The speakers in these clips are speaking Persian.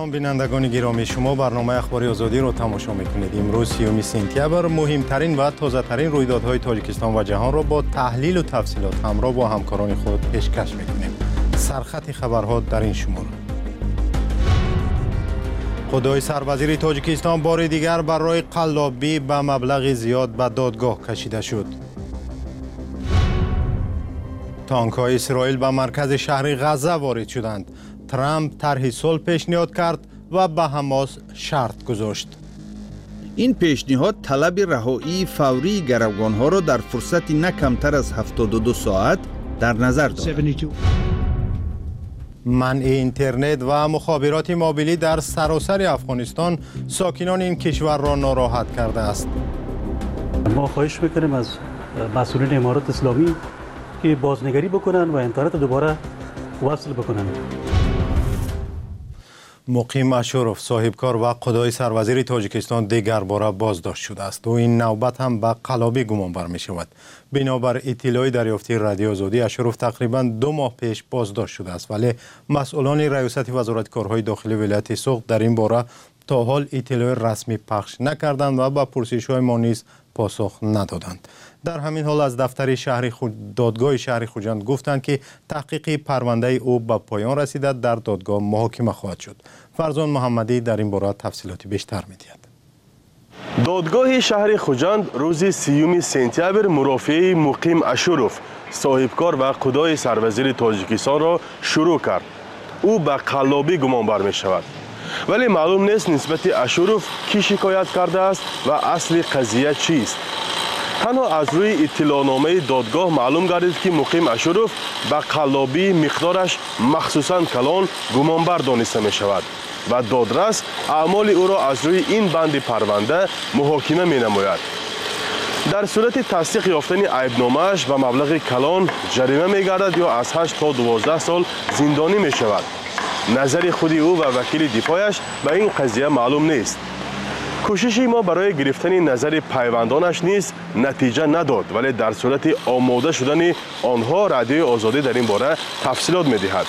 سلام بینندگان گرامی، شما برنامه اخباری آزادی را تماشا میکنید. امروز 30 سپتامبر مهمترین و تازه‌ترین رویدادهای تاجیکستان و جهان را با تحلیل و تفصیلات همراه با همکاران خود پیشکش میکنیم. سرخط خبرها در این شماره: خدای سروزیر تاجیکستان بار دیگر برای قلابی به مبلغ زیاد به دادگاه کشیده شد. تانک‌های اسرائیل به مرکز شهر غزه وارد شدند. ترامپ طرح صلح پیشنهاد کرد و به حماس شرط گذاشت. این پیشنهاد طلب رهایی فوری گروگان‌ها را در فرصت نه کمتر از 72 ساعت در نظر دارد. منع اینترنت و مخابرات موبیلی در سراسر افغانستان ساکنان این کشور را ناراحت کرده است. ما خواهش میکنیم از مسئولین امارات اسلامی که بازنگری بکنن و اینترنت دوباره وصل بکنن. مقیم اشوروف صاحبکار و خدای سروزیر تاجیکستان دیگر باره بازداشت شده است و این نوبت هم به قلابی گمان بر می شود. بنابر اطلاعی دریافتی رادیو آزادی، اشوروف تقریبا 2 ماه پیش بازداشت شده است، ولی مسئولان ریاست وزارت کارهای داخلی ولایت سوق در این باره تا حال اطلاع رسمی پخش نکردند و به پرسش‌های ما نیز پاسخ ندادند. در همین حال از دفتر دادگاه شهر خوجند گفتند که تحقیق پرونده او به پایان رسیده، در دادگاه محاکمه خواهد شد. فرزان محمدی در این باره تفصیلاتی بیشتر می‌دهد. دادگاه شهر خوجند روز 30 سپتامبر مرافعه مقیم اشوروف صاحبکار و خدای سروزیر تاجیکستان را شروع کرد. او به قلابی گمان بر می‌شود، ولی معلوم نیست نسبت اشوروف کی شکایت کرده است و اصل قضیه چیست. تنها از روی اطلاعنامه دادگاه معلوم گردید که مقیم اشوروف به قلابی مقدارش مخصوصاً کلان گمانبر دانسته می شود و دادرس اعمال او را از روی این بند پرونده محاکمه می نماید. در صورت تصدیق یافتن عیبنامه‌اش به مبلغ کلان جریمه می گردد یا از 8 تا 12 سال زندانی می شود. نظر خودی او و وکیل دفاعش به این قضیه معلوم نیست. کوشش ما برای گرفتن نظر پیوندانش نیز نتیجه نداد، ولی در صورت آماده شدن آنها رادیو آزادی در این باره تفصیلات می‌دهد.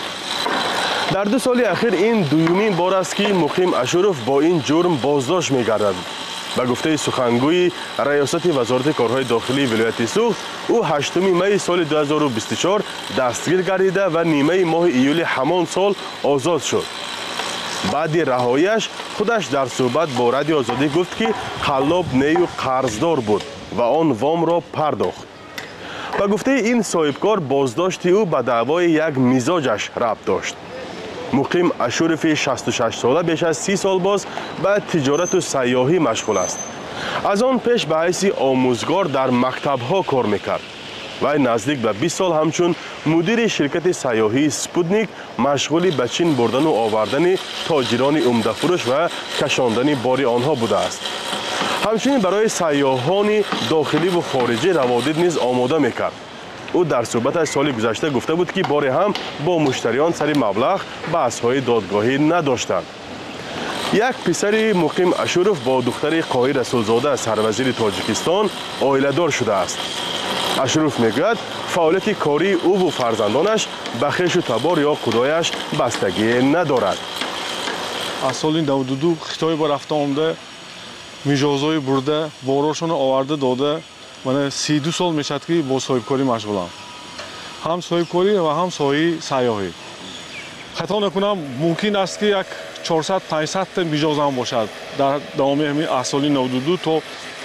در 2 سال اخیر این دومین بار است که مقیم اشوروف با این جرم بازداشت می‌گردد. به گفته سخنگوی ریاست وزارت کارهای داخلی ولایت سوق، او 8 می سال 2024 دستگیر گردیده و نیمه ماه ایول همان سال آزاد شد. بعد رهاییش خودش در صحبت با رادیو آزادی گفت که قلاب نیو قرضدار بود و آن وام را پرداخت. به گفته این صاحبکار بازداشت او به دعوای یک مزاجش ربط داشت. مقیم اشوروف 66 ساله بیش از 30 سال باز به تجارت و سیاحی مشغول است. از آن پیش به حیث آموزگار در مکتب‌ها کار میکرد. و نزدیک به 20 سال همچون مدیر شرکت سیاحی سپوتنیک مشغول به چین بردن و آوردن تاجران عمده فروش و کشاندن بار آنها بوده است. همچنین برای سیاحان داخلی و خارجی روادید نیز آماده میکرد. او در صحبتش سال گذشته گفته بود که بار هم با مشتریان سر مبلغ بحث‌های دادگاهی نداشتند. یک پسر مقیم اشوروف با دختر قاهی رسولزاده سروزیر تاجیکستان عائله‌دار شده است. اشوروف میگوید فعالیت کاری او و فرزندانش به خویش و تبار یا خدایش بستگی ندارد. از سال 92 خطای با رفته آمده میجازهای برده باراشون آورده داده. من 32 سال میشد که با صاحبکاری مشغولم، هم صاحبکاری و هم سیاحی. خطا نکنم ممکن است که یک 400-500 تا میجاز هم باشد در دوام همین از سال 92 تا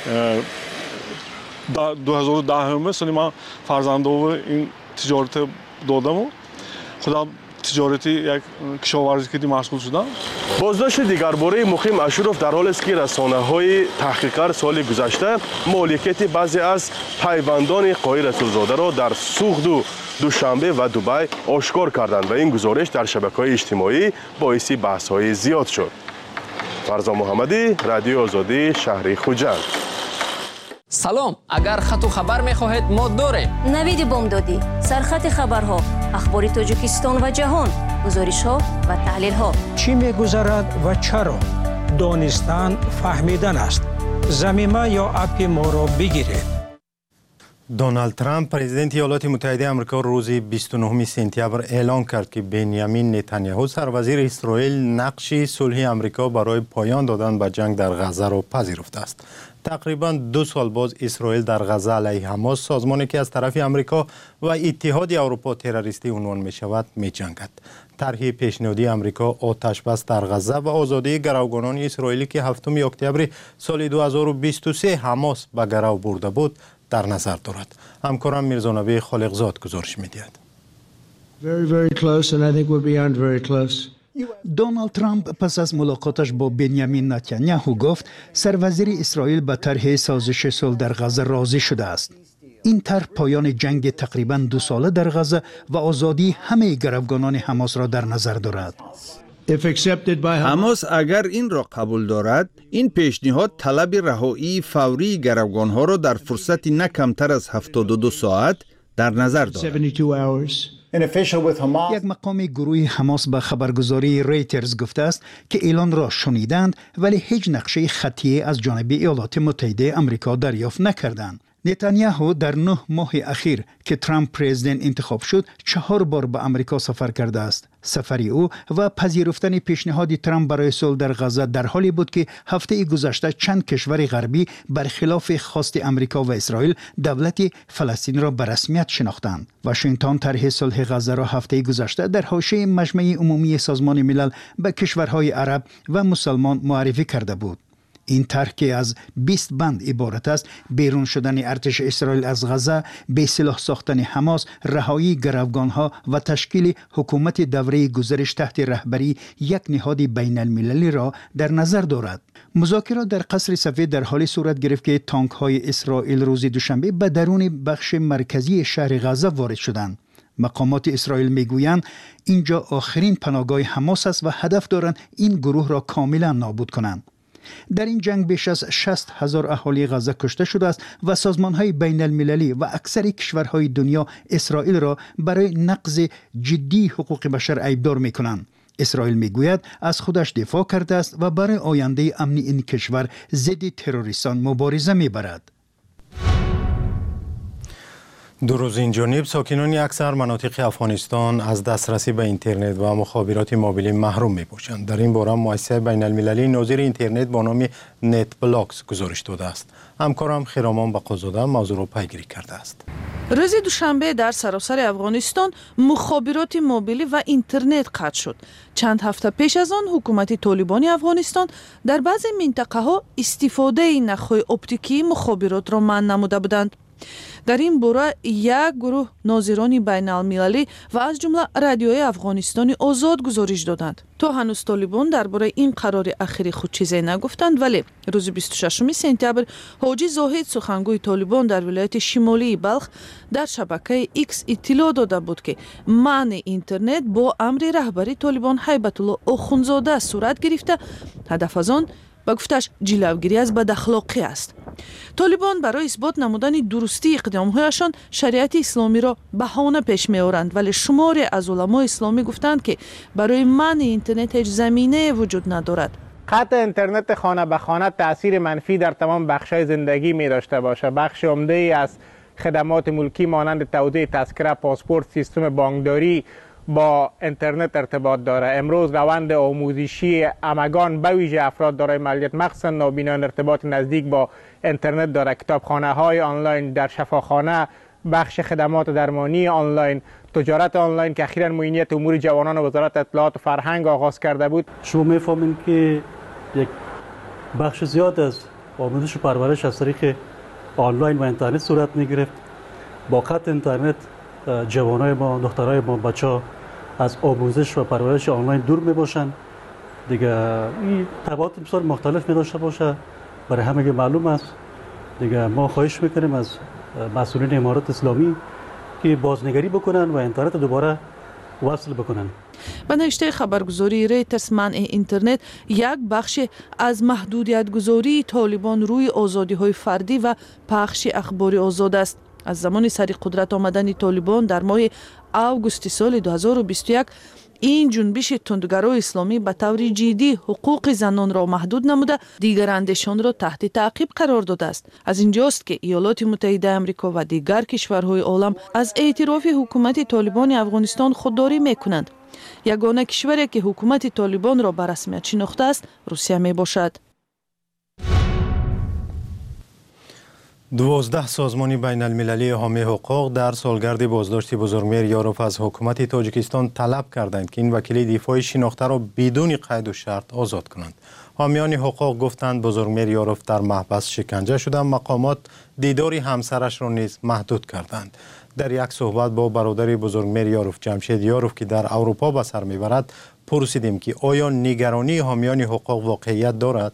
2010 سالی من فرزندان این تجارت دادم و خودم تجارتی یک کشاورزی که مشغول شدم. بازداشت دیگر باره مقیم اشوروف در حال است که رسانه‌های تحقیقات سال گذشته مالکیت بعضی از پیوندان قاهی رسولزاده را در سوق دوشنبه و دبی آشکار کردند و این گزارش در شبکه‌های اجتماعی باعث بحث‌های زیاد شد. فرزان محمدی، رادیو آزادی، شهر خوجند. سلام، اگر خط و خبر می‌خواهید ما داریم. نوید بامدادی، سرخط خبرها، اخبار تاجیکستان و جهان، گزارش‌ها و تحلیل‌ها. چی می‌گذرد و چرا؟ دانستن فهمیدن است. ضمیمه یا اپ ما را بگیرید. دونالد ترامپ پرزیدنت ایالات متحده آمریکا روز 29 سپتامبر اعلان کرد که بنیامین نتانیاهو سروزیر اسرائیل نقش صلح آمریکا برای پایان دادن به جنگ در غزه را پذیرفته است. تقریبا 2 سال باز اسرائیل در غزه علیه حماس، سازمانی که از طرف آمریکا و اتحاد اروپا تروریستی عنوان می شود، می جنگد. طرح پیشنهادی آمریکا آتش بس در غزه و آزادی گروگانان اسرائیلی که 7 اکتبر سال 2023 حماس به گرو برده بود در نظر دارد. همکارم میرزانبی خالقزاد گزارش می‌دهد. دونالد ترامپ پس از ملاقاتش با بنیامین نتانیاهو گفت سروزیر اسرائیل به طرح سازش صلح در غزه راضی شده است. این طرح پایان جنگ تقریباً 2 ساله در غزه و آزادی همه گروگانان حماس را در نظر دارد. حماس اگر این را قبول دارد، این پیشنهاد طلب رهایی فوری گروگانها را در فرصتی نه کمتر از 72 ساعت در نظر دارد. یک مقام گروه حماس به خبرگزاری ریترز گفته است که اعلان را شنیدند ولی هیچ نقشه خطی از جانب ایالات متحده آمریکا دریافت نکردند. نتانیاهو در 9 ماه اخیر که ترامپ پرزیدنت انتخاب شد 4 بار به آمریکا سفر کرده است. سفری او و پذیرفتن پیشنهاد ترامپ برای صلح در غزه در حالی بود که هفته گذشته چند کشور غربی برخلاف خواست آمریکا و اسرائیل دولت فلسطین را به رسمیت شناختند. واشنگتن طرح صلح غزه را هفته گذشته در حاشیه مجمع عمومی سازمان ملل به کشورهای عرب و مسلمان معرفی کرده بود. این طرح که از 20 بند عبارت است: بیرون شدن ارتش اسرائیل از غزه، به سلاح ساختن حماس، رهایی گروگانها و تشکیل حکومت دوره گذرش تحت رهبری یک نهاد بین المللی را در نظر دارد. مذاکرات در قصر سفید در حال صورت گرفت که تانک های اسرائیل روز دوشنبه به درون بخش مرکزی شهر غزه وارد شدند. مقامات اسرائیل میگویند اینجا آخرین پناهگاه حماس است و هدف دارند این گروه را کاملا نابود کنند. در این جنگ بیش از 60,000 اهالی غزه کشته شده است و سازمان‌های بین المللی و اکثر کشورهای دنیا اسرائیل را برای نقض جدی حقوق بشر عیبدار می‌کنند. اسرائیل میگوید از خودش دفاع کرده است و برای آینده امنی این کشور ضد تروریستان مبارزه می‌برد. دو روز این جانب ساکنان اکثر مناطق افغانستان از دسترسی به اینترنت و مخابرات موبیلی محروم می باشند. در این باره مؤسسه بین المللی ناظر اینترنت با نام نت بلاکس گزارش داده است. همکارم خرامان بقازاده موضوع را پیگیری کرده است. روز دوشنبه در سراسر افغانستان مخابرات موبیلی و اینترنت قطع شد. چند هفته پیش از آن حکومت طالبان افغانستان در بعضی منطقه ها استفاده نخهای اپتیکی مخابرات را منع نموده بودند. در این باره یک گروه ناظران بین المللی و از جمله رادیوی افغانستانی آزاد گزارش دادند. تا هنوز طالبان درباره این قرار اخیر خود چیزی نگفتند، ولی روز 26 سپتامبر حاجی زاهد سخنگوی طالبان در ولایت شمالی بلخ در شبکه ایکس اطلاع داده بود که منع اینترنت با امر رهبری طالبان هیبت الله آخوندزاده صورت گرفته. هدف از آن با گفتش جلوگیری از بداخلاقی است. طالبان برای اثبات نمودن درستی اقدامهایشان شریعت اسلامی را بهانه پیش می‌آورند، ولی شماری از علما اسلامی گفتند که برای منع اینترنت هیچ زمینه وجود ندارد. قطع اینترنت خانه به خانه تأثیر منفی در تمام بخش‌های زندگی می داشته باشه. بخش عمده‌ای از خدمات ملکی مانند توزیع تذکره، پاسپورت، سیستم بانکداری با اینترنت ارتباط داره. امروز روند آموزشی همگان به ویژه افراد دارای معلولیت مخصوصا نابینان ارتباط نزدیک با اینترنت داره. کتابخانه‌های آنلاین در شفاخانه، بخش خدمات درمانی آنلاین، تجارت آنلاین که اخیراً معینیت امور جوانان و وزارت اطلاعات و فرهنگ آغاز کرده بود. شما می‌فهمید که یک بخش زیاد از آموزش و پرورش از طریق آنلاین و اینترنت صورت می‌گرفت. با قطع اینترنت جوانای ما، دخترای ما، بچه‌ها از آموزش و پرورش آنلاین دور میباشند. دیگه این تبعات بسیار مختلف می‌داشته باشه، برای همه معلوم است. دیگه ما خواهش میکنیم از مسئولین امارات اسلامی که بازنگری بکنن و اینترنت دوباره وصل بکنن. به نوشته خبرگزاری ریترز، منع اینترنت یک بخش از محدودیت گذاری طالبان روی آزادی های فردی و پخش اخبار آزاد است. از زمان سر قدرت آمدن طالبان در ماه اوگوست سال 2021 این جنبش تندگرای اسلامی به طور جدی حقوق زنان را محدود نموده دیگر اندیشان را تحت تعقیب قرار داده است. از اینجاست که ایالات متحده آمریکا و دیگر کشورهای عالم از اعتراف حکومت طالبان افغانستان خودداری میکنند. یگانه کشوری که حکومت طالبان را به رسمیت شناخته است روسیه می باشد. 12 سازمان بین المللی حامی حقوق در سالگرد بازداشت بزرگمهر یاروف از حکومت تاجیکستان طلب کردند که این وکیل دفاع شناخته را بدون قید و شرط آزاد کنند. حامیان حقوق گفتند بزرگمهر یاروف در محبس شکنجه شده، مقامات دیدار همسرش را نیز محدود کردند. در یک صحبت با برادر بزرگمهر یاروف جمشید یاروف که در اروپا به سر میبرد پرسیدیم که آیا نگرانی حامیان حقوق واقعیت دارد؟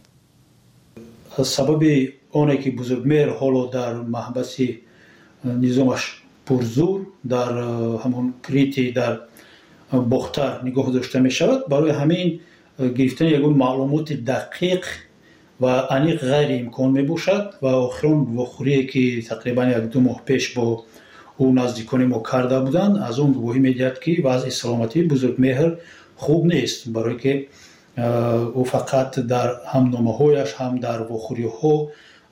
سبب آنه که بزرگمهر حالا در محبس نظامش پرزور در همون کریتی در باختر نگاه داشته می شود، برای همین گرفتن یگان معلومات دقیق و عمیق غیر امکان می باشد و آخران واخوری که تقریبا 1-2 ماه پیش با او نزدیکان ما کرده بودند از اون گواهی می دهد که وضع سلامتی بزرگمهر خوب نیست، برای که او فقط در هم نامه‌هایش هم در واخوری‌ها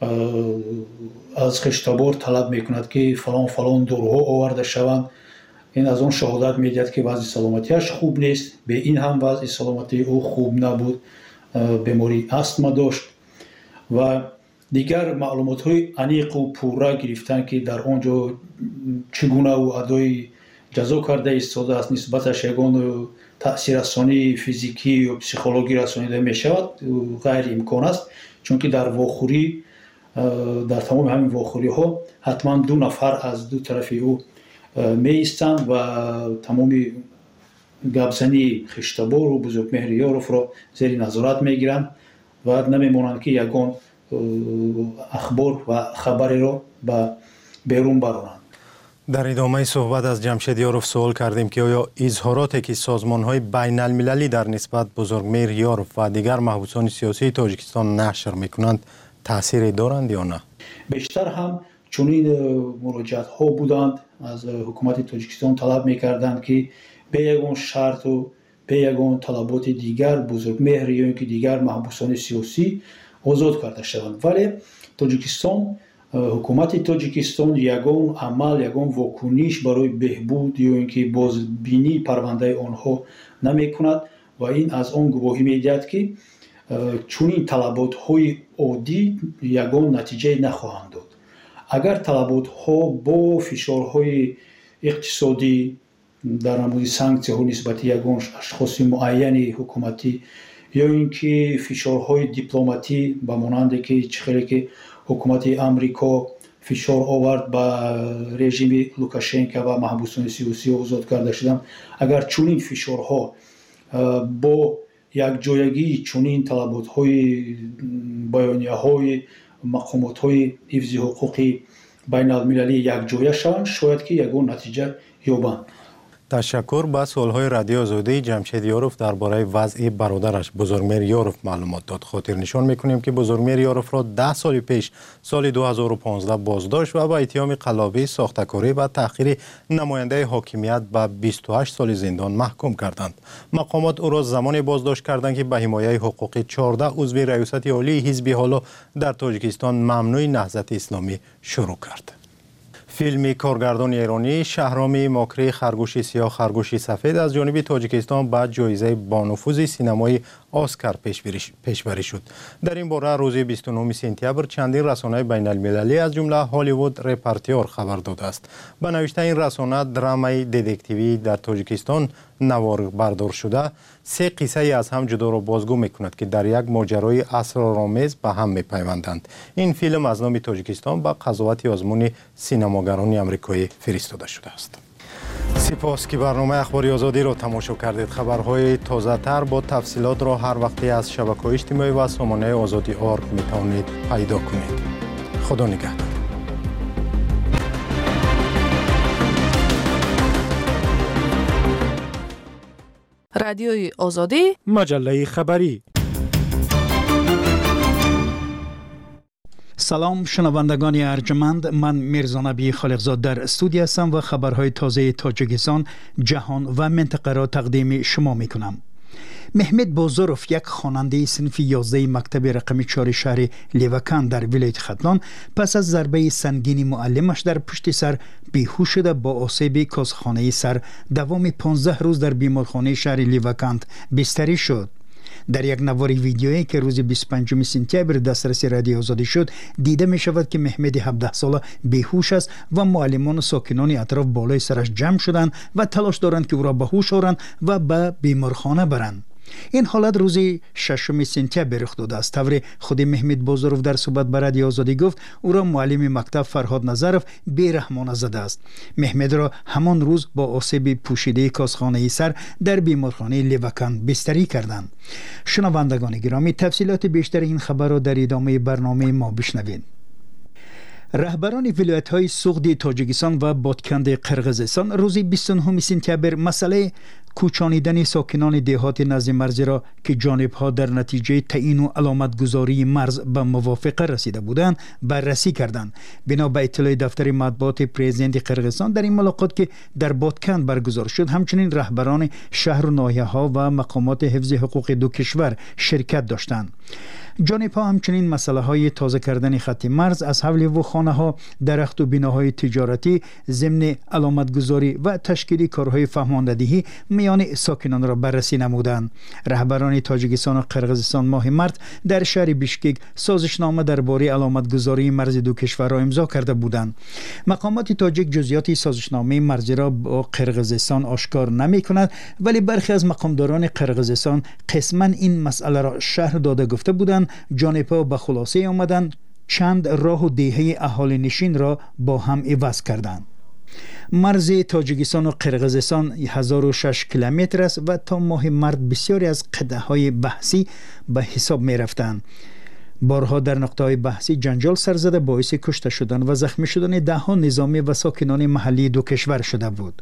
از خشتبار طلب میکند که فلان داروها آورده شوند. این از آن شهادت میدهد که وضع سلامتیش خوب نیست. به این هم وضع سلامتی او خوب نبود، بیماری استما داشت و دیگر معلومات های عمیق و پوره گرفتن که در آنجا چگونه او ادای جزا کرده ایستاده است، نسبتش یگان تأثیر رسانی فیزیکی و پسیکولوژی رسانیده می شود غیر امکان است، چون که در واخوری در تمام همین واخوری ها حتما 2 نفر از دو طرف او می ایستند و تمام گپزنی خشتبار و بزرگمهر یاروف را زیر نظارت می گیرند و نمی مانند که یگان اخبار و خبری را به بیرون برانند. در ادامه صحبت از جمشید یاروف سوال کردیم که آیا اظهاراتی که سازمان‌های بین المللی در نسبت بزرگمهر یاروف و دیگر محبوسان سیاسی تاجیکستان نشر می‌کنند تأثیری دارند یا نه؟ بیشتر هم چنین مراجعت‌ها بودند از حکومت تاجیکستان طلب می‌کردند که به یگان شرط و به یگان طلبات دیگر بزرگمهر یا اینکه دیگر محبوسان سیاسی آزاد کرده شوند، ولی تاجیکستان حکومت تاجیکستان یگان عمل یگان واکنش برای بهبود یا اینکه بازبینی پرونده آنها نمی کند و این از آن گواهی می دهد که چنین طلبات های عادی یگان نتیجه نخواهند داد. اگر طلبات ها با فشارهای اقتصادی در مورد سانکسیون ها نسبت یگان اشخاص معینی حکومتی یا اینکه فشارهای دیپلماتی به مانند که چخیلی که حکومت آمریکا فشار آورد به رژیم لوکاشنکو و محبوسان سیاسی آزاد کرده شدن، اگر چنین فشارها با یک جایگی چنین طلبات‌های بیانیه‌های مقامات‌های حفظ حقوق بین المللی یک جایه شوند، شاید که یگان نتیجه یابند. تشکر. با سوال‌های رادیو آزادی جمشید یاروف درباره وضع برادرش بزرگمهر یاروف معلومات داد. خاطر نشان می‌کنیم که بزرگمهر یاروف را 10 سال پیش سال 2015 بازداشت و با اتهام قلابی، ساخته‌کاری و تحقیر نماینده حاکمیت به 28 سال زندان محکوم کردند. مقامات او را زمان بازداشت کردند که به حمایت حقوق 14 عضو ریاست عالی حزب حالا در تاجیکستان ممنوع نهضت اسلامی شروع کرد. فیلم کارگردان ایرانی شهرام ماکری خرگوش سیاه خرگوش سفید از جانب تاجیکستان به جایزه بانفوذ سینمایی اسکار پیشبری شد. در این باره روز 29 سپتامبر چندین رسانه بین المللی از جمله هالیوود رپرتیور خبر داده است. به نوشته این رسانه درامای ددکتیوی در تاجیکستان نوار بردار شده 3 قصه از هم جدا را بازگو میکند که در یک ماجرای اسرارآمیز به هم میپیوندند. این فیلم از نام تاجیکستان به قضاوت آزمون سینماگران آمریکایی فرستاده شده است. سپاس که برنامه اخباری آزادی را تماشا کردید. خبرهای تازه تر با تفصیلات را هر وقتی از شبکه‌های اجتماعی و سامانه آزادی آرگ میتوانید پیدا کنید. خدا نگهدار. رادیوی آزادی، مجله خبری. سلام شنوندگان ارجمند، من میرزا نبی خالقزاد در استودیو هستم و خبرهای تازه تاجیکستان، جهان و منطقه را تقدیم شما میکنم. محمد بازاروف، یک خواننده صنف 11 مکتب رقم 4 شهر لیوکان در ولایت ختلان، پس از ضربه سنگین معلمش در پشت سر بیهوش شده با آسیب کاسخانه سر دوام 15 روز در بیمارخانه شهر لیوکان بستری شد. در یک نوار ویدیویی که روز 25 سپتامبر دسترس رادیو آزادی شد، دیده می شود که محمد 17 ساله بیهوش است و معلمان و ساکنان اطراف بالای سرش جمع شدند و تلاش دارند که او را به هوش آورند و به بیمارخانه برند. این حالت روز 6 سپتامبر رخ داده است. طور خود محمد بازاروف در صحبت با رادیو آزادی گفت او را معلم مکتب فرهاد نظرف بیرحمانه زده است. محمد را همان روز با آسیب پوشیده کاسخانه سر در بیمارخانه لیوکان بستری کردند. شنوندگان گرامی، تفصیلات بیشتر این خبر را در ادامه برنامه ما بشنوید. رهبران ولایت‌های سوغدی تاجیکستان و بادکند قرغیزستان روز 29 سپتامبر مسئله کوچانیدن ساکنان دهات نزد مرز را که جانب‌ها در نتیجه تعیین و علامتگذاری مرز به موافقه رسیده بودند بررسی کردند. بنا به اطلاع دفتر مطبوعات پرزیدنت قرغیزستان، در این ملاقات که در بادکند برگزار شد، همچنین رهبران شهر و ناحیه‌ها و مقامات حفظ حقوق دو کشور شرکت داشتند. جانب‌ها همچنین مسئله‌های تازه کردن خط مرز، از حول وخانه‌ها، درخت و بناهای تجارتی، ضمن علامتگذاری و تشکیل کارهای فهماندهی میان ساکنان را بررسی نمودند. رهبران تاجیکستان و قرغیزستان ماه مارس در شهر بیشکک سازشنامه درباره علامتگذاری مرز دو کشور را امضا کرده بودند. مقامات تاجیک جزئیات سازشنامه مرزی را با قرغیزستان آشکار نمی‌کنند، ولی برخی از مقامداران قرغیزستان قسماً این مسئله را شرح داده گفته بودند. جانب‌ها به خلاصه آمدند چند راه و دهه اهالی نشین را با هم عوض کردند. مرز تاجیکستان و قرغیزستان 1006 کیلومتر است و تا ماه مارس بسیاری از قطعه‌های بحثی به حساب می رفتند. بارها در نقطه‌های بحثی جنجال سر زده باعث کشته شدن و زخمی شدن ده‌ها نظامی و ساکنان محلی دو کشور شده بود.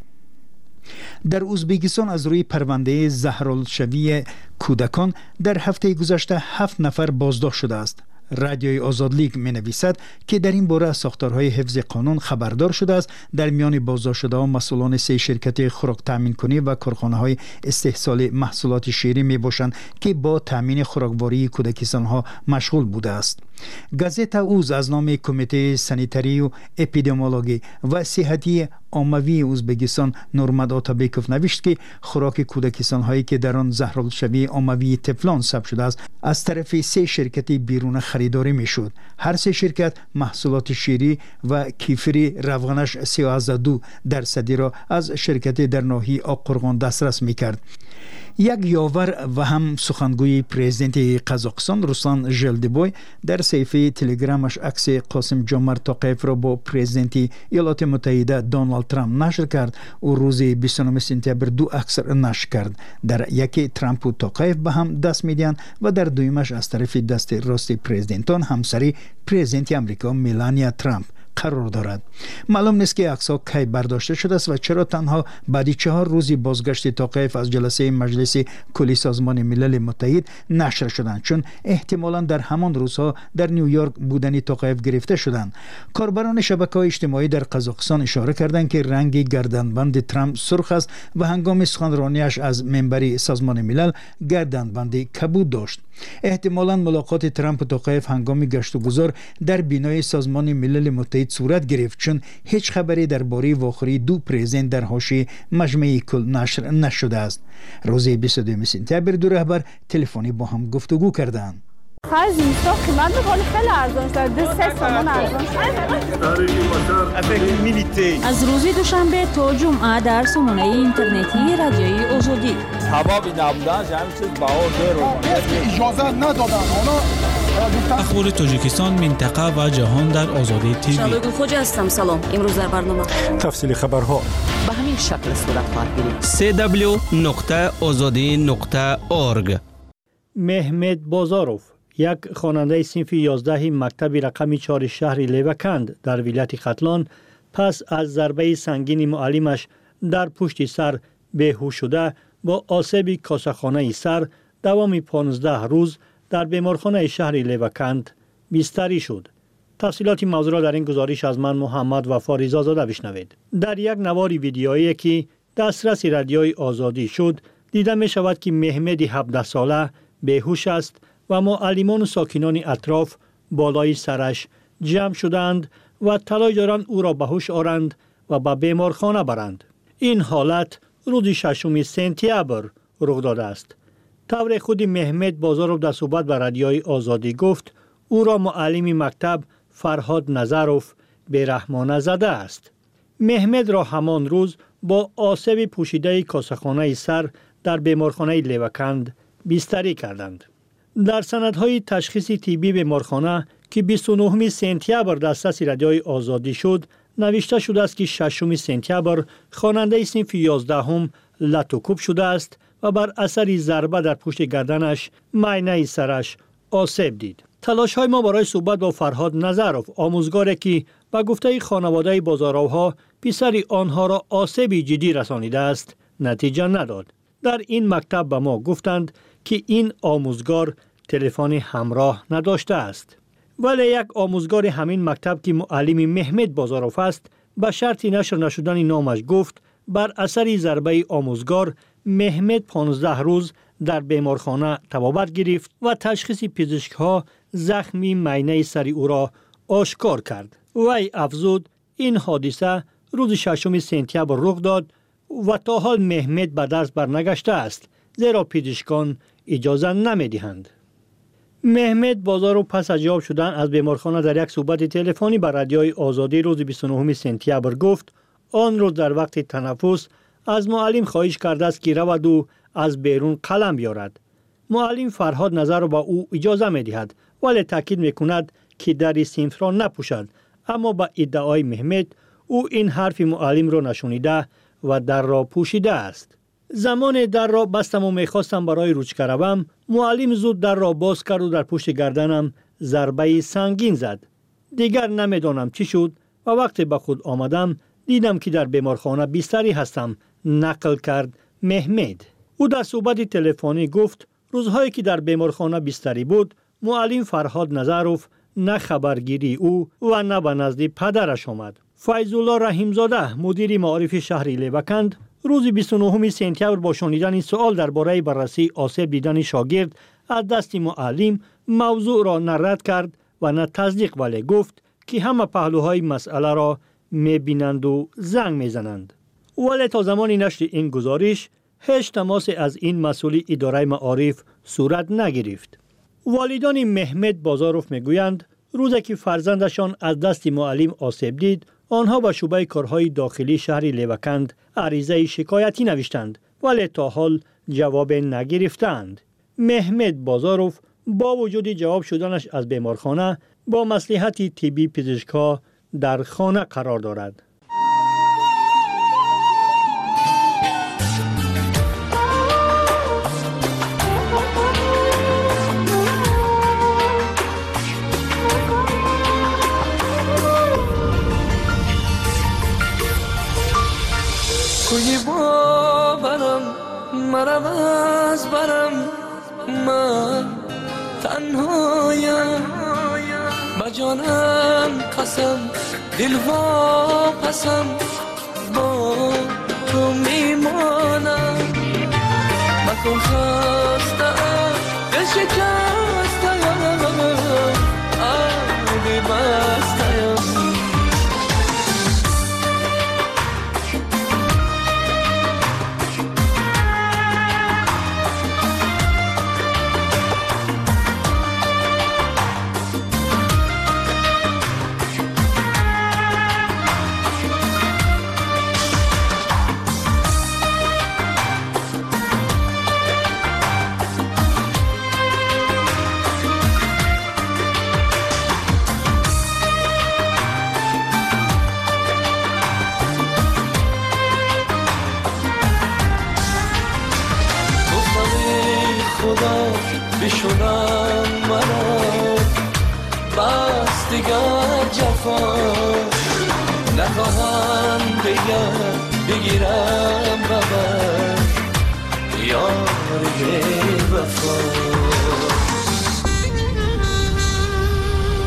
در ازبکستان از روی پرونده زهرالشوی کودکان در هفته گذشته 7 نفر بازداشت شده است. رادیوی آزاد لیگ می نویسد که در این باره از ساختارهای حفظ قانون خبردار شده است. در میان بازداشت شده ها مسئولان 3 شرکت خوراک تامین کنی و کارخانه های استحصال محصولات شیری می باشند که با تامین خوراکواری کودکستان ها مشغول بوده است. گازeta اوز از نام کمیته سانیتاری و اپیدمیولوژی و صحتی عمومی ازبکستان نورمد آتابیکوف نوشت که خوراک کودکستان هایی که در آن زهرالشوی عمومی تفلان ثبت شده است از طرف 3 شرکت بیرون خریداری می شد. هر 3 شرکت محصولات شیری و کیفری روغنش 13% را از شرکت در ناحیه آق‌قرغان دسترس می کرد. یک یاور و هم سخنگوی پرزیدنت قزاقستان روسلان ژلدیبوی در صفحه تلگرامش عکس قاسم جمعت توقیف را با پرزیدنت ایالات متحده دونالد ترامپ نشر کرد. او روز 29 سپتامبر 2 عکس نشر کرد. در یکی ترامپ و توقیف به هم دست میدهند و در دویمش از طرف دست راست پرزیدنتان همسری پرزیدنت امریکا میلانیا ترامپ قرار دارد. معلوم نیست که عکس‌ها کی برداشته شده است و چرا تنها بعد 4 روزی بازگشت توقیف از جلسه مجلس کلی سازمان ملل متحد نشر شدند، چون احتمالاً در همان روزها در نیویورک بودن توقیف گرفته شدند. کاربران شبکه‌های اجتماعی در قزاقستان اشاره کردند که رنگ گردنبند ترامپ سرخ است و هنگام سخنرانیش از منبر سازمان ملل گردنبند کبود داشت. احتمالاً ملاقات ترامپ و توقیف هنگام گشت و گذار در بینای سازمان ملل متحد صورت گرفت، چون هیچ خبری درباره واخری دو پرزیدنت در حاشیه مجمع کل نشر نشده است. روز 22 سپتامبر دو رهبر تلفنی با هم گفتگو کردند. خرج نیستا قیمت می‌کنه خیلی ارزان شده، 3 سامان ارزان شده. از روز دوشنبه تا جمعه در سامانه اینترنتی رادیوی آزادی حبابی نبودن همین چیز بهار اجازه ندادن. اخبار تاجیکستان، منطقه و جهان در آزادی تیوی. شبکه خوجا هستم. سلام. امروز در برنامه تفصیل خبرها به همین شکل صورت خواهد گرفت. www.azadi.org. محمد بازاروف، یک خواننده صنف 11 مکتب رقم 4 شهر لیوکند در ولایت ختلان، پس از ضربه سنگین معلمش در پشت سر بیهوش شده با آسیب کاسخانه سر دوام 15 روز در بیمارخانه شهر لیوکند بستری شد. تفصیلات موضوع را در این گزارش از من محمد وفا رضازاده بشنوید. در یک نوار ویدیویی که دسترس رادیوی آزادی شد، دیده می شود که مهمد 17 ساله بیهوش است و معلمان و ساکنان اطراف بالای سرش جمع شدند و تلاش دارند او را به هوش آورند و به بیمارخانه برند. این حالت روز 6 سپتامبر رخ داده است. طور خود مهمد بازاروف در صحبت به رادیوی آزادی گفت او را معلم مکتب فرهاد نظروف بیرحمانه زده است. مهمد را همان روز با آسیب پوشیده کاسه‌خانه سر در بیمارخانه لیوکند بستری کردند. در سندهای تشخیص طبی بیمارخانه که 29 سپتامبر دسترس رادیوی آزادی شد، نوشته شده است که 6 سپتامبر خواننده صنف 11 لطوکوب شده است و بر اثر ضربه در پشت گردنش معینه سرش آسیب دید. تلاش‌های ما برای صحبت با فرهاد نظروف، آموزگاری که با گفته خانواده بازاروها پسر آنها را آسیب جدی رسانیده است، نتیجه نداد. در این مکتب به ما گفتند که این آموزگار تلفن همراه نداشته است. ولی یک آموزگار همین مکتب که معلم مهمد بازاروف است، به شرط نشر نشدن نامش گفت بر اثر ضربه آموزگار مهمد 15 روز در بیمارخانه طبابت گرفت و تشخیص پزشک‌ها زخمی معینه سر او را آشکار کرد. وی افزود این حادثه روز 6 سپتامبر رخ داد و تا حال مهمد به درس برنگشته است، زیرا پزشکان اجازه نمی‌دهند. مهمد بازاروف پس از جواب شدن از بیمارخانه در یک صحبت تلفنی با رادیوی آزادی روز 29 سپتامبر گفت آن روز در وقت تنفس از معلم خواهش کرده است که رود و از بیرون قلم بیارد. معلم فرهاد نظر با او اجازه می دهد، ولی تاکید می کند که در صنف را نپوشد. اما با ادعای مهمد او این حرف معلم را نشانیده و در را پوشیده است. زمان در را بستم و می خواستم برای روچکه روم، معلم زود در را باز کرد و در پشت گردنم ضربه سنگین زد. دیگر نمیدانم چی شد و وقتی به خود آمدم دیدم که در بیمارخانه بستری هستم، نقل کرد مهمد. او در صحبت تلفنی گفت روزهایی که در بیمارخانه بستری بود، معلم فرهاد نظروف نه خبرگیری او و نه به نزد پدرش آمد. فیض‌الله رحیمزاده مدیر معارف شهر لیوکند روز 29 سپتامبر با شنیدن سوال درباره بررسی آسیب دیدن شاگرد از دست معلم موضوع را نه رد کرد و نه تصدیق، ولی گفت که همه پهلوهای مسئله را می‌بینند و زنگ می‌زنند. ولی تا زمان نشر این گزارش هیچ تماس از این مسئول اداره معارف صورت نگرفت. والدان مهمد بازاروف میگویند روزی که فرزندشان از دست معلم آسیب دید، آنها به شعبه کارهای داخلی شهر لیوکند عریضه شکایتی نوشتند، ولی تا حال جواب نگرفتند. مهمد بازاروف با وجود جواب شدنش از بیمارخانه با مصلحت طبی پزشک‌ها در خانه قرار دارد. کوی باورم مرم از برم، من تنهایم با جانم قسم دل وا پسم با تو میمانم. مکن خستم دل شکستم آبی بستم. بشونم منو بس دیگر جفا نخواهم دیگر بگیرم ببر یار وفا.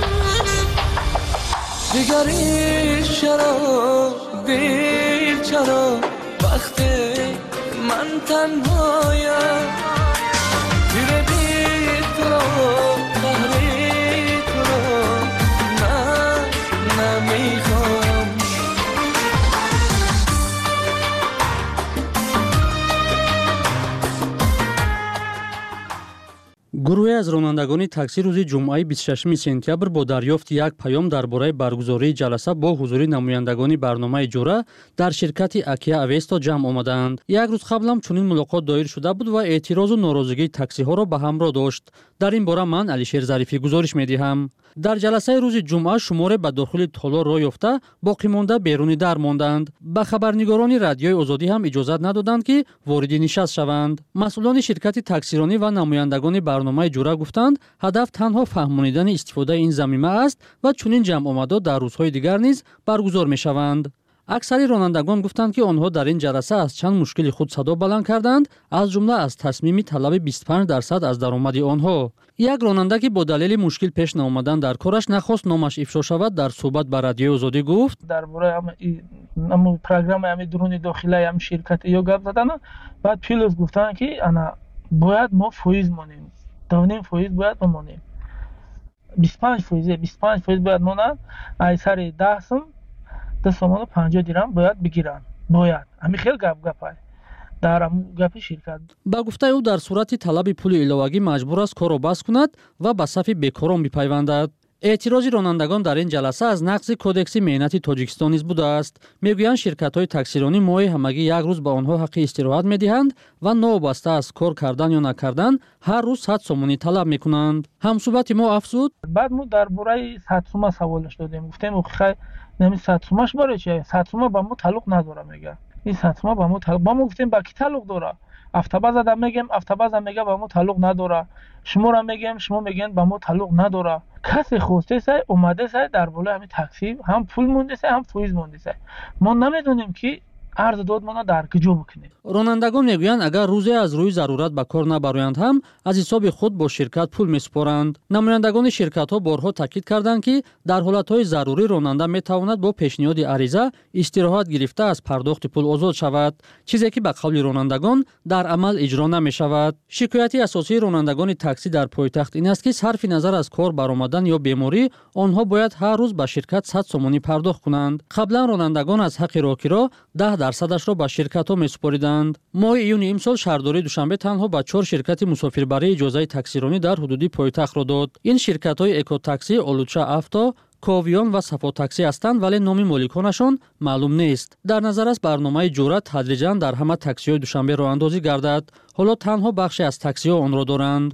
دیگری چرا دیر چرا وقتی من تنهایم دیره بی تو را قهری تو را من نمیخوام. گروهی از رانندگان تاکسی روز جمعه 26 سپتامبر با دریافت یک پیام درباره برگزاری جلسه با حضور نمایندگان برنامه جوره در شرکت اکیا اوستا جمع آمدند. یک روز قبل هم چنین ملاقات دایر شده بود و اعتراض و ناراضگی تاکسی ها را به همراه داشت. در این باره من علیشیر ظریفی گزارش می‌دهم. در جلسه روز جمعه شماره به داخل تالار راه یافته باقی مانده بیرون در ماندند. به خبرنگاران رادیوی آزادی هم اجازه ندادند که وارد نشست شوند. مسئولان شرکت تاکسیرانی و نمایندگان برنامه جوره گفتند هدف تنها فهمانیدن استفاده این ضمیمه است و چنین جمع آمدها در روزهای دیگر نیز برگزار می‌شوند. اکثر رانندگان گفتند که آنها در این جلسه از چند مشکل خود صدا بلند کردند، از جمله از تصمیم طلب 25% از درآمد آنها. یک راننده که با دلیل مشکل پیش نآمدن در کارش نخواست نامش افشا شود در صحبت با رادیو آزادی گفت درباره ام پروگرام ام درون داخلی ام شرکت یا گپ زدن. بعد پیلوت گفتن که انا باید ما فایز مانیم، دونیم فایز باید بمانیم، 25% باید مانند، ای سر 10 سوم 250 درهم باید بگیرن. باید همین خیلی گپه در گپ شرکت. با گفته او در صورت طلب پول علاوه‌ای مجبور است کار را بس کند و به صف بیکاران بپیوندد. اعتراض رانندگان در این جلسه از نقض کودکس مهنت تاجیکستان نیز بوده است. میگویند شرکت‌های تاکسیرانی ماهی همگی یک روز به آنها حق استراحت می‌دهند و نوابسته از کار کردن یا نکردن هر روز 100 سومانی طلب می‌کنند. همصحبت ما افزود بعد ما درباره 100 سوم سوالش دادیم، گفتیم خیر نمی 100 سومش برای چیه؟ 100 سوم با ما تعلق نداره. میگه این 100 سوم با ما تعلق، با ما گفتیم با کی تعلق داره؟ افتاباز آدم میگیم افتاباز میگه با ما تعلق نداره، شما را میگیم شما میگین با ما تعلق نداره. کسی خواسته سه اومده سه در بالا همین تاکسی هم پول مونده سه هم فویز مونده سه، ما نمیدونیم که عرض داد ما در کجا بکنیم. رانندگان میگویند اگر روزی از روی ضرورت به کار نبرایند هم از حساب خود با شرکت پول میسپارند. نمایندگان شرکت ها بارها تاکید کردند که در حالت های ضروری راننده میتواند با پیشنهاد عریضه استراحت گرفته از پرداخت پول آزاد شود، چیزی که به قول رانندگان در عمل اجرا نمیشود. شکایت اساسی رانندگان تاکسی در پایتخت این است که صرف نظر از کار برآمدن یا بیماری آنها باید هر روز به شرکت 100 سومانی پرداخت کنند. قبلا رانندگان از حق راهگیری 10% را به شرکت ها میسپاریدند. ماه ایون امسال شهرداری دوشنبه تنها به 4 شرکت مسافربری اجازه تاکسیرانی در حدود پایتخت را داد. این شرکت های اکو تاکسی، آلوچا افتا، کاویان و صفا تاکسی هستند ولی نام مالکانشان معلوم نیست. در نظر است برنامه جوره تدریجاً در همه تاکسی های دوشنبه راه اندازی گردد. حالا تنها بخشی از تاکسی ها آن را دارند.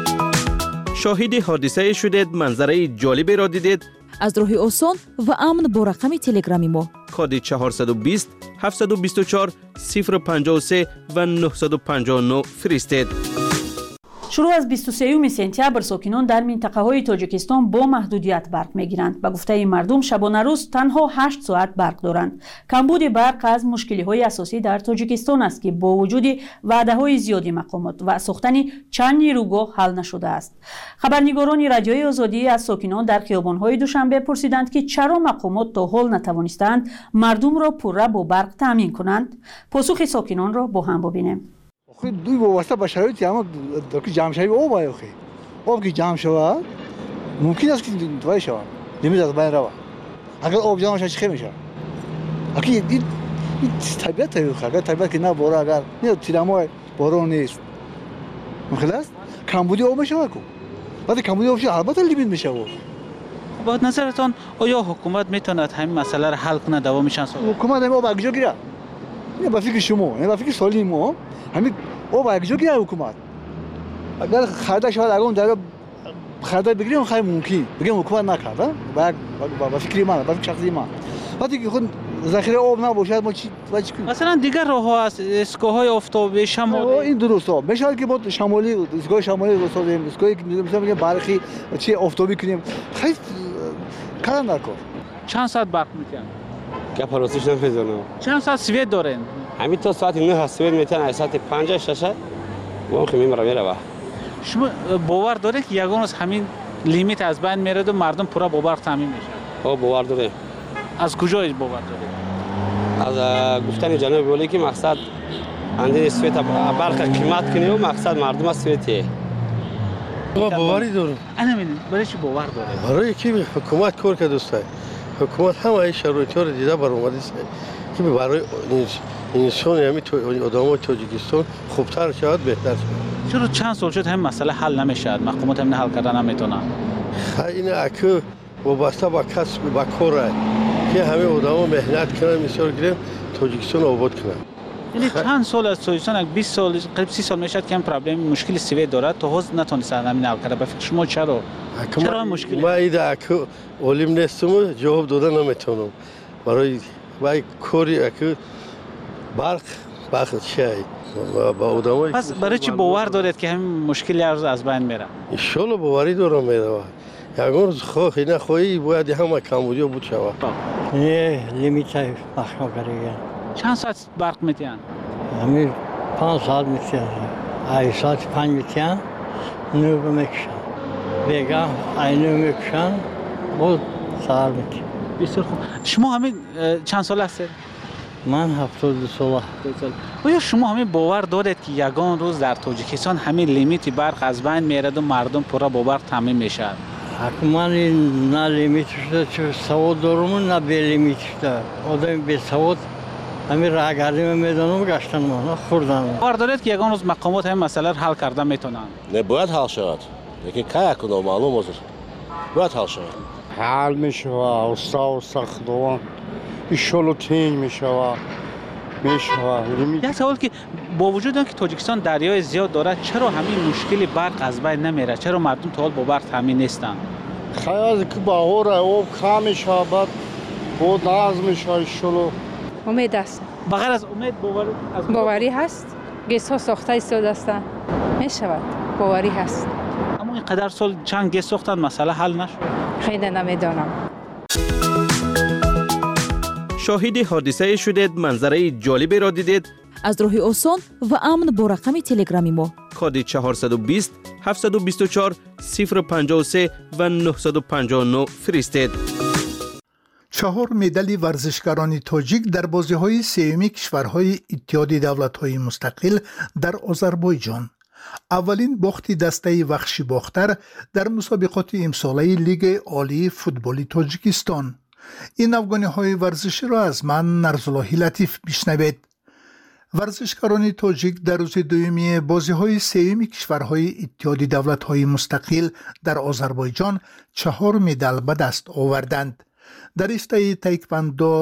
شاهد حادثه شدید، منظره جالبی را دیدید؟ از راه آسان و امن با رقم تلگرامی ما کد 420 724 053 و 959 فرستید. شروع از 23 سپتامبر ساکنان در منطقه های تاجیکستان با محدودیت برق میگیرند. به گفته مردم شبانه روز تنها 8 ساعت برق دارند. کمبود برق از مشکلی های اساسی در تاجیکستان است که با وجود وعده های زیادی مقامات و ساختن چند نیروگاه حل نشده است. خبرنگاران رادیوی آزادی از ساکنان در خیابان های دوشنبه پرسیدند که چرا مقامات تا حال نتوانستند مردم را پرره با برق تامین کنند. پاسخ ساکنان را با هم ببینیم. خود دوی واسطه با شرایطی اما که جمع شوی آب آیا خیلی آب که جمع شود ممکن است که دوای شود نمیز از بین رود. اگر آب جمع شود چی میشه؟ اگه این طبیعت است، اگر طبیعت که نباره اگر نه تیرمای باران نیست مخلص کمبودی آب میشه کو بعد کمبودی آب البته لیمیت میشه. با نظرتان آیا حکومت میتواند همین مسئله را حل کنه دوامش انسان؟ حکومت همین آب اگجا گیره نه با فکر شما نه با فکر سالی ما همین آب اگجا گیره حکومت اگر خرده شود اگر اون در خرده بگیریم خیلی ممکن بگیم حکومت نکرده با فکری من با فکر شخصی من وقتی که خود ذخیره آب نباشد ما چی کنیم؟ مثلا دیگر راه‌ها هست اسکوهای آفتابی شمالی این درست ها میشه که با شمالی اسکوهای شمالی بسازیم اسکوهایی که مثلا میگه برقی چی آفتابی کنیم خیلی کار نکن. چند ساعت برق میکنن؟ گپ راستش نمی‌زنم. چند ساعت سویت دارن؟ همین تا ساعت 9 سویت میتونن ساعت 5 6 ما خیلی میره. شما باور دارید که یگان از همین لیمیت از بین میره و مردم پورا با برق تامین میشن؟ باور داریم. از کجا باور دارید؟ از گفتن جناب والی که مقصد اندی سویت برق قیمت کنی و مقصد مردم سویته. ما باوری دارم. انا میدونم برای چی باور داره؟ برای کی حکومت کار کرده دوستای. حکومت همه شرایطا رو دیده بر اومده است که برای انسان همین آدمای تاجیکستان خوبتر شود بهتر شود. چرا چند سال شد همین مسئله حل نمیشه؟ محکومات همین حل کردن نمیتونن. این اکو وابسته به کسب به کار که همه آدما مهنت کنن مثال گیرن تاجیکستان آباد کنن. یعنی چند سال از تاجیکستان 20 سال قریب 30 سال میشد که این پرابلم مشکل سویه داره تا حاضر نتونستن همین حل کنه. به فکر شما چرا مشکل؟ ما ایده اکو علم نیستم جواب دادن نمیتونم. برای کاری اکو برق چی با آدمای پس برای چی باور دارید که همین مشکل از بین میره؟ ان شاء الله باوری دارم میره. یگان روز خواهی نخواهی باید همه کمبودی بود شود. نه لیمیت مخنو کردیم. چند ساعت برق میتین؟ همین 5 ساعت میتین. 8 ساعت 5 میتین. نور میکشن. بیگا اینو میکشن. بود ساعت میتین. بسیار خوب. شما همین چند سال هستید؟ من 72 ساله. آیا شما همین باور دارید که یگان روز در تاجیکستان همین لیمیت برق از بین میرد و مردم پورا با برق تامین میشه؟ حتما نه لیمیت شده چه سواد دارم نه بی لیمیت شده. آدم بی سواد همین راه گردی میدانم گشتن ما خوردن. باور دارید که یگان روز مقامات همین مسئله رو حل کرده میتونن؟ نه باید حل شود. لیکن که کنم معلوم است. باید حل شود. حل میشه و ساختمان ایشالله تنگ میشه. یک سوال که با وجود اینکه تاجیکستان دریای زیاد داره چرا همین مشکل برق از بین نمیره؟ چرا مردم تا حال با برق تامین نیستن؟ خیلی که بهار آب کم میشه بعد بود ناز میشه ایشالله. امید است. بغیر از امید باوری هست. گیس ها ساخته ایستاده است. میشود باوری هست. اما اینقدر سال چند گیس ساختن مسئله حل نشد؟ خیلی نمیدانم. شاهد حادثه شدید، منظره جالبی را دیدید. از راه آسان و امن با رقم تلگرامی ما کد 420 724 053 و 959 فرستید. 4 مدال ورزشکاران تاجیک در بازی‌های سومی کشورهای اتحاد دولت‌های مستقل در آذربایجان. اولین باخت دسته وحشی باختر در مسابقات امساله لیگ عالی فوتبال تاجیکستان. این افغانی‌های ورزشی را از من نرزاللهی لطیف بشنوید. ورزشکاران تاجیک در روز دومی بازی‌های سوم کشورهای اتحاد دولت‌های مستقل در آذربایجان 4 مدال به دست آوردند. در رشته تایکواندو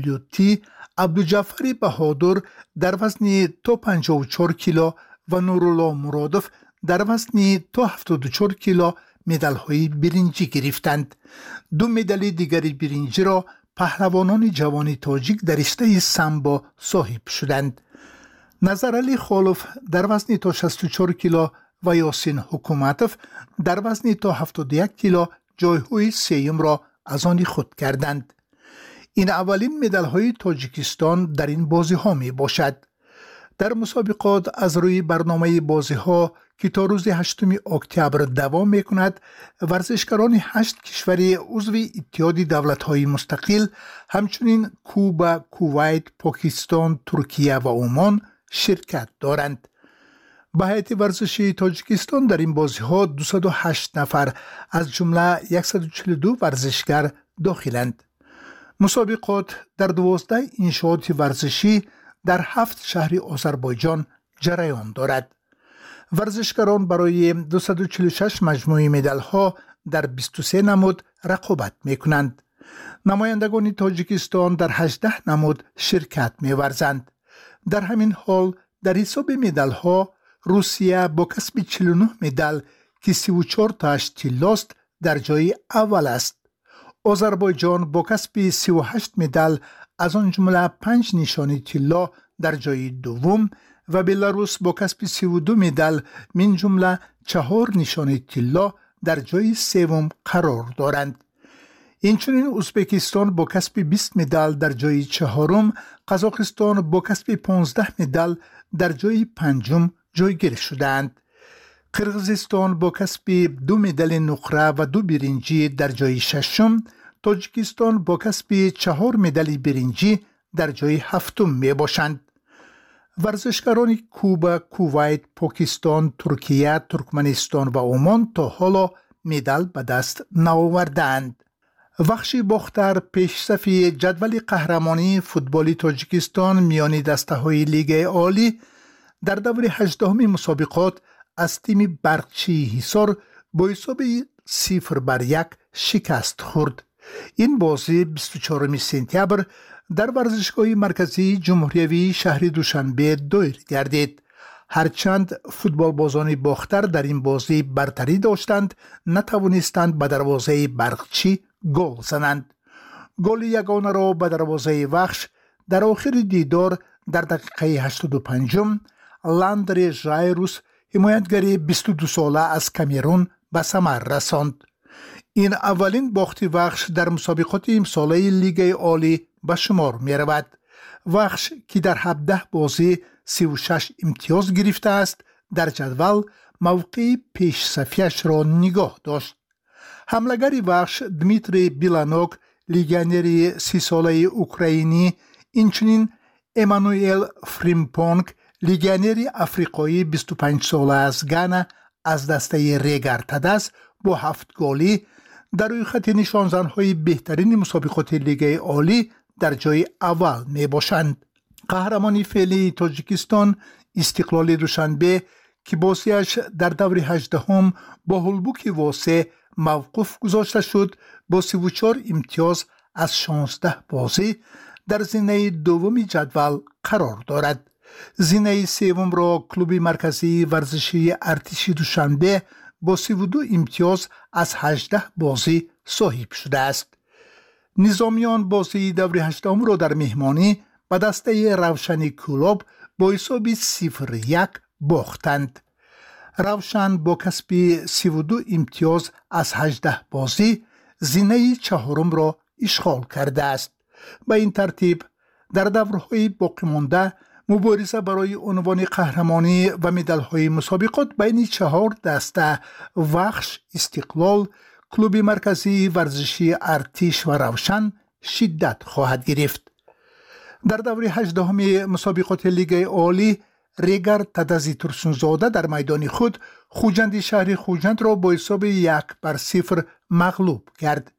WT عبدالجعفر بهادر در وزن تا 54 کیلو و نورالله مرادف در وزن تا 74 کیلو مدال‌های برنجی گرفتند. 2 مدال دیگر برنجی را پهلوانان جوان تاجیک در رشته سامبو صاحب شدند. نظرعلی خالف در وزن تا 64 کیلو و یاسین حکومتوف در وزن تا 71 کیلو جایهای سوم را از آن خود کردند. این اولین مدال‌های تاجیکستان در این بازی‌ها می باشد. در مسابقات از روی برنامه بازی‌ها که تا روز 8 اکتبر دوام می‌کند، ورزشکاران 8 کشور عضو اتحاد دولت‌های مستقل همچنین کوبا، کویت، پاکستان، ترکیه و عمان شرکت دارند. به هیئت ورزشی تاجیکستان در این بازی‌ها 208 نفر از جمله 142 ورزشگر داخلند. مسابقات در 12 انشاءات ورزشی در 7 شهر آذربایجان جریان دارد. ورزشکاران برای 246 مجموعه مدال‌ها در 23 نماد رقابت می‌کنند. نمایندگان تاجیکستان در 18 نماد شرکت می‌ورزند. در همین حال در حساب مدال‌ها روسیه با کسب 49 مدال که 34 تاش طلاست در جای اول است. آذربایجان با کسب 38 مدال از آن جمله 5 نشانی طلا در جای دوم و بلاروس با کسب 32 مدال من جمله 4 نشانی طلا در جای سوم قرار دارند. اینچنین ازبکستان با کسب 20 مدال در جای چهارم، قزاقستان با کسب 15 مدال در جای پنجم جایگیر شدند. قرقیزستان با کسب 2 مدال نقره و 2 برنجی در جای ششم، تاجیکستان با کسب 4 مدال برنجی در جای 7 می باشند. ورزشکاران کوبا، کویت، پاکستان، ترکیه، ترکمنستان و عمان تا حالا مدال به دست نآوردند. وخش باختر پیشصف جدول قهرمانی فوتبال تاجیکستان میان دسته‌های لیگ عالی در دور 18 مسابقات از تیم برقچی حصار با حساب 0-1 شکست خورد. این بازی 24 سپتامبر در ورزشگاه مرکزی جمهوری شهر دوشنبه دایر گردید. هرچند فوتبال بازان باختر در این بازی برتری داشتند، نتوانستند به دروازه برقچی گل زنند. گل یگانه را به دروازه وخش در آخر دیدار در دقیقه 85 لاندر ژایروس حمایتگر 22 ساله از کامرون به ثمر رساند. این اولین باخت وخش در مسابقات امساله لیگ عالی به شمار می رود. وخش که در 17 بازی 36 امتیاز گرفته است، در جدول موقع پیش صفیش را نگاه داشت. حملگر وخش دمیتری بیلانوک، لیگانر 30 ساله اوکراینی، اینچنین امانوئل فریمپونگ، لیگانر افریقایی 25 ساله از گانا از دسته ریگر تدس با 7 گلی در روی خط نشانزن‌های بهترین مسابقات لیگ عالی در جای اول می باشند. قهرمانی فعلی تاجیکستان استقلال دوشنبه که بازیش در دور 18 با هولبوک واسه موقوف گذاشته شد، با 34 امتیاز از 16 بازی در زینه دوم جدول قرار دارد. زینه سوم را کلوب مرکزی ورزشی ارتش دوشنبه با 32 امتیاز از 18 بازی صاحب شده است. نظامیان بازی دور 18 را در مهمانی به دسته روشن کلوب با حساب 0-1 باختند. روشن با کسب 32 امتیاز از 18 بازی زینه چهارم را اشغال کرده است. به این ترتیب در دورهای باقی مانده مبارزه برای عنوان قهرمانی و مدال‌های مسابقات بین 4 دسته وخش، استقلال، کلوب مرکزی ورزشی ارتش و روشن شدت خواهد گرفت. در دور 18 مسابقات لیگ عالی ریگر تدزی ترسونزاده در میدان خود خوجند شهر خوجند را با حساب 1-0 مغلوب کرد.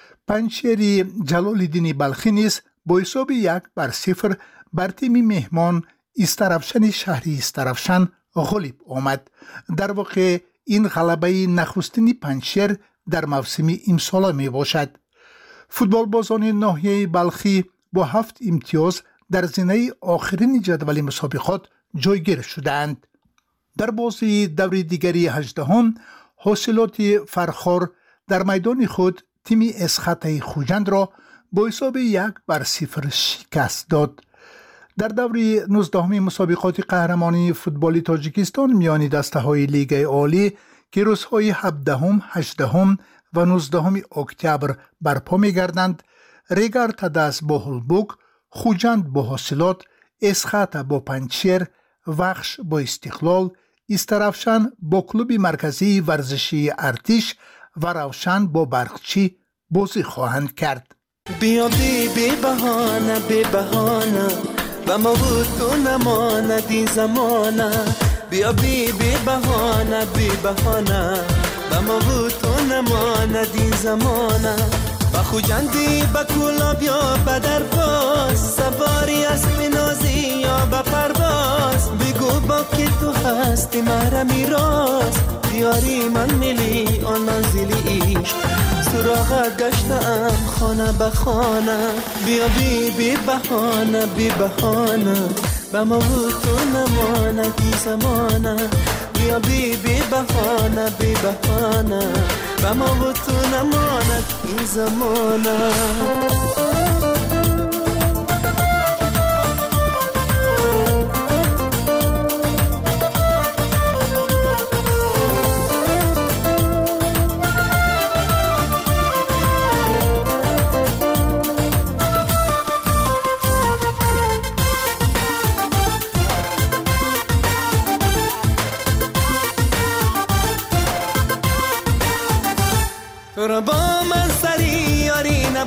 پنچیر جلال‌الدین بلخی نیز با حساب 1-0 بر تیم مهمان استرافشن شهری استرافشن غالب آمد. در واقع این غلبه نخستین پنچیر در موسم امسال می باشد. فوتبال بازان ناحیه بلخی با 7 امتیاز در زینه آخرین جدول مسابقات جایگیر شدند. در بازی دور دیگری 18 حاصلات فرخار در میدان خود تیم اسخط خوجند را با حساب 1-0 شکست داد. در دور 19 مسابقات قهرمانی فوتبال تاجیکستان میان دسته‌های لیگ عالی که روزهای 17، 18 و 19 اکتبر برپا می‌گردند، ریگر تدس با هولبوک، خوجند با حاصلات، اسخط با پنچیر، وخش با استقلال، استرافشن با کلوب مرکزی ورزشی ارتش و روشن با برقچی بازی خواهند کرد. بیا بی بهانه و ما بود تو نماندی زمانه. بیا بی بهانه و ما بود تو نماندی زمانه. با خوجندی با کلاب یا با درباز، سواری اسب نازی یا با پرواز. بگو با که تو هستی مرا میراز، دیاری من ملی آن منزلی عشق. سراغت گشتم خانه به خانه. بیا بی بهانه با ما بود تو نماندی زمانه. بیا بی بهانه با ما بود تو نماندی زمانه. تو را با من سری یاری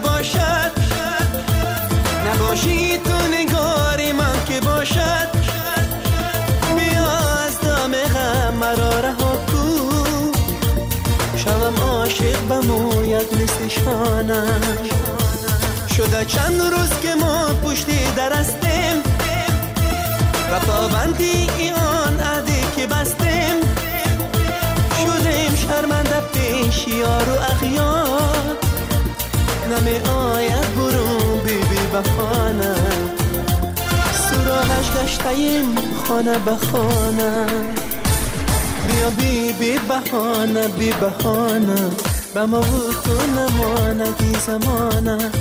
خوشی تو نگاری من که باشد بیا از دام غم مرا رها کن شوم عاشق بموید مثل شانم شده چند روز که ما پشتی در هستیم و پابندی آن عهدی که بستیم شدیم شرمنده پیش یار و اغیار نمی آید برون بی بخانه سراغش گشتیم خانه به خانه بیا بی بهانه به ما و تو نماندی زمانه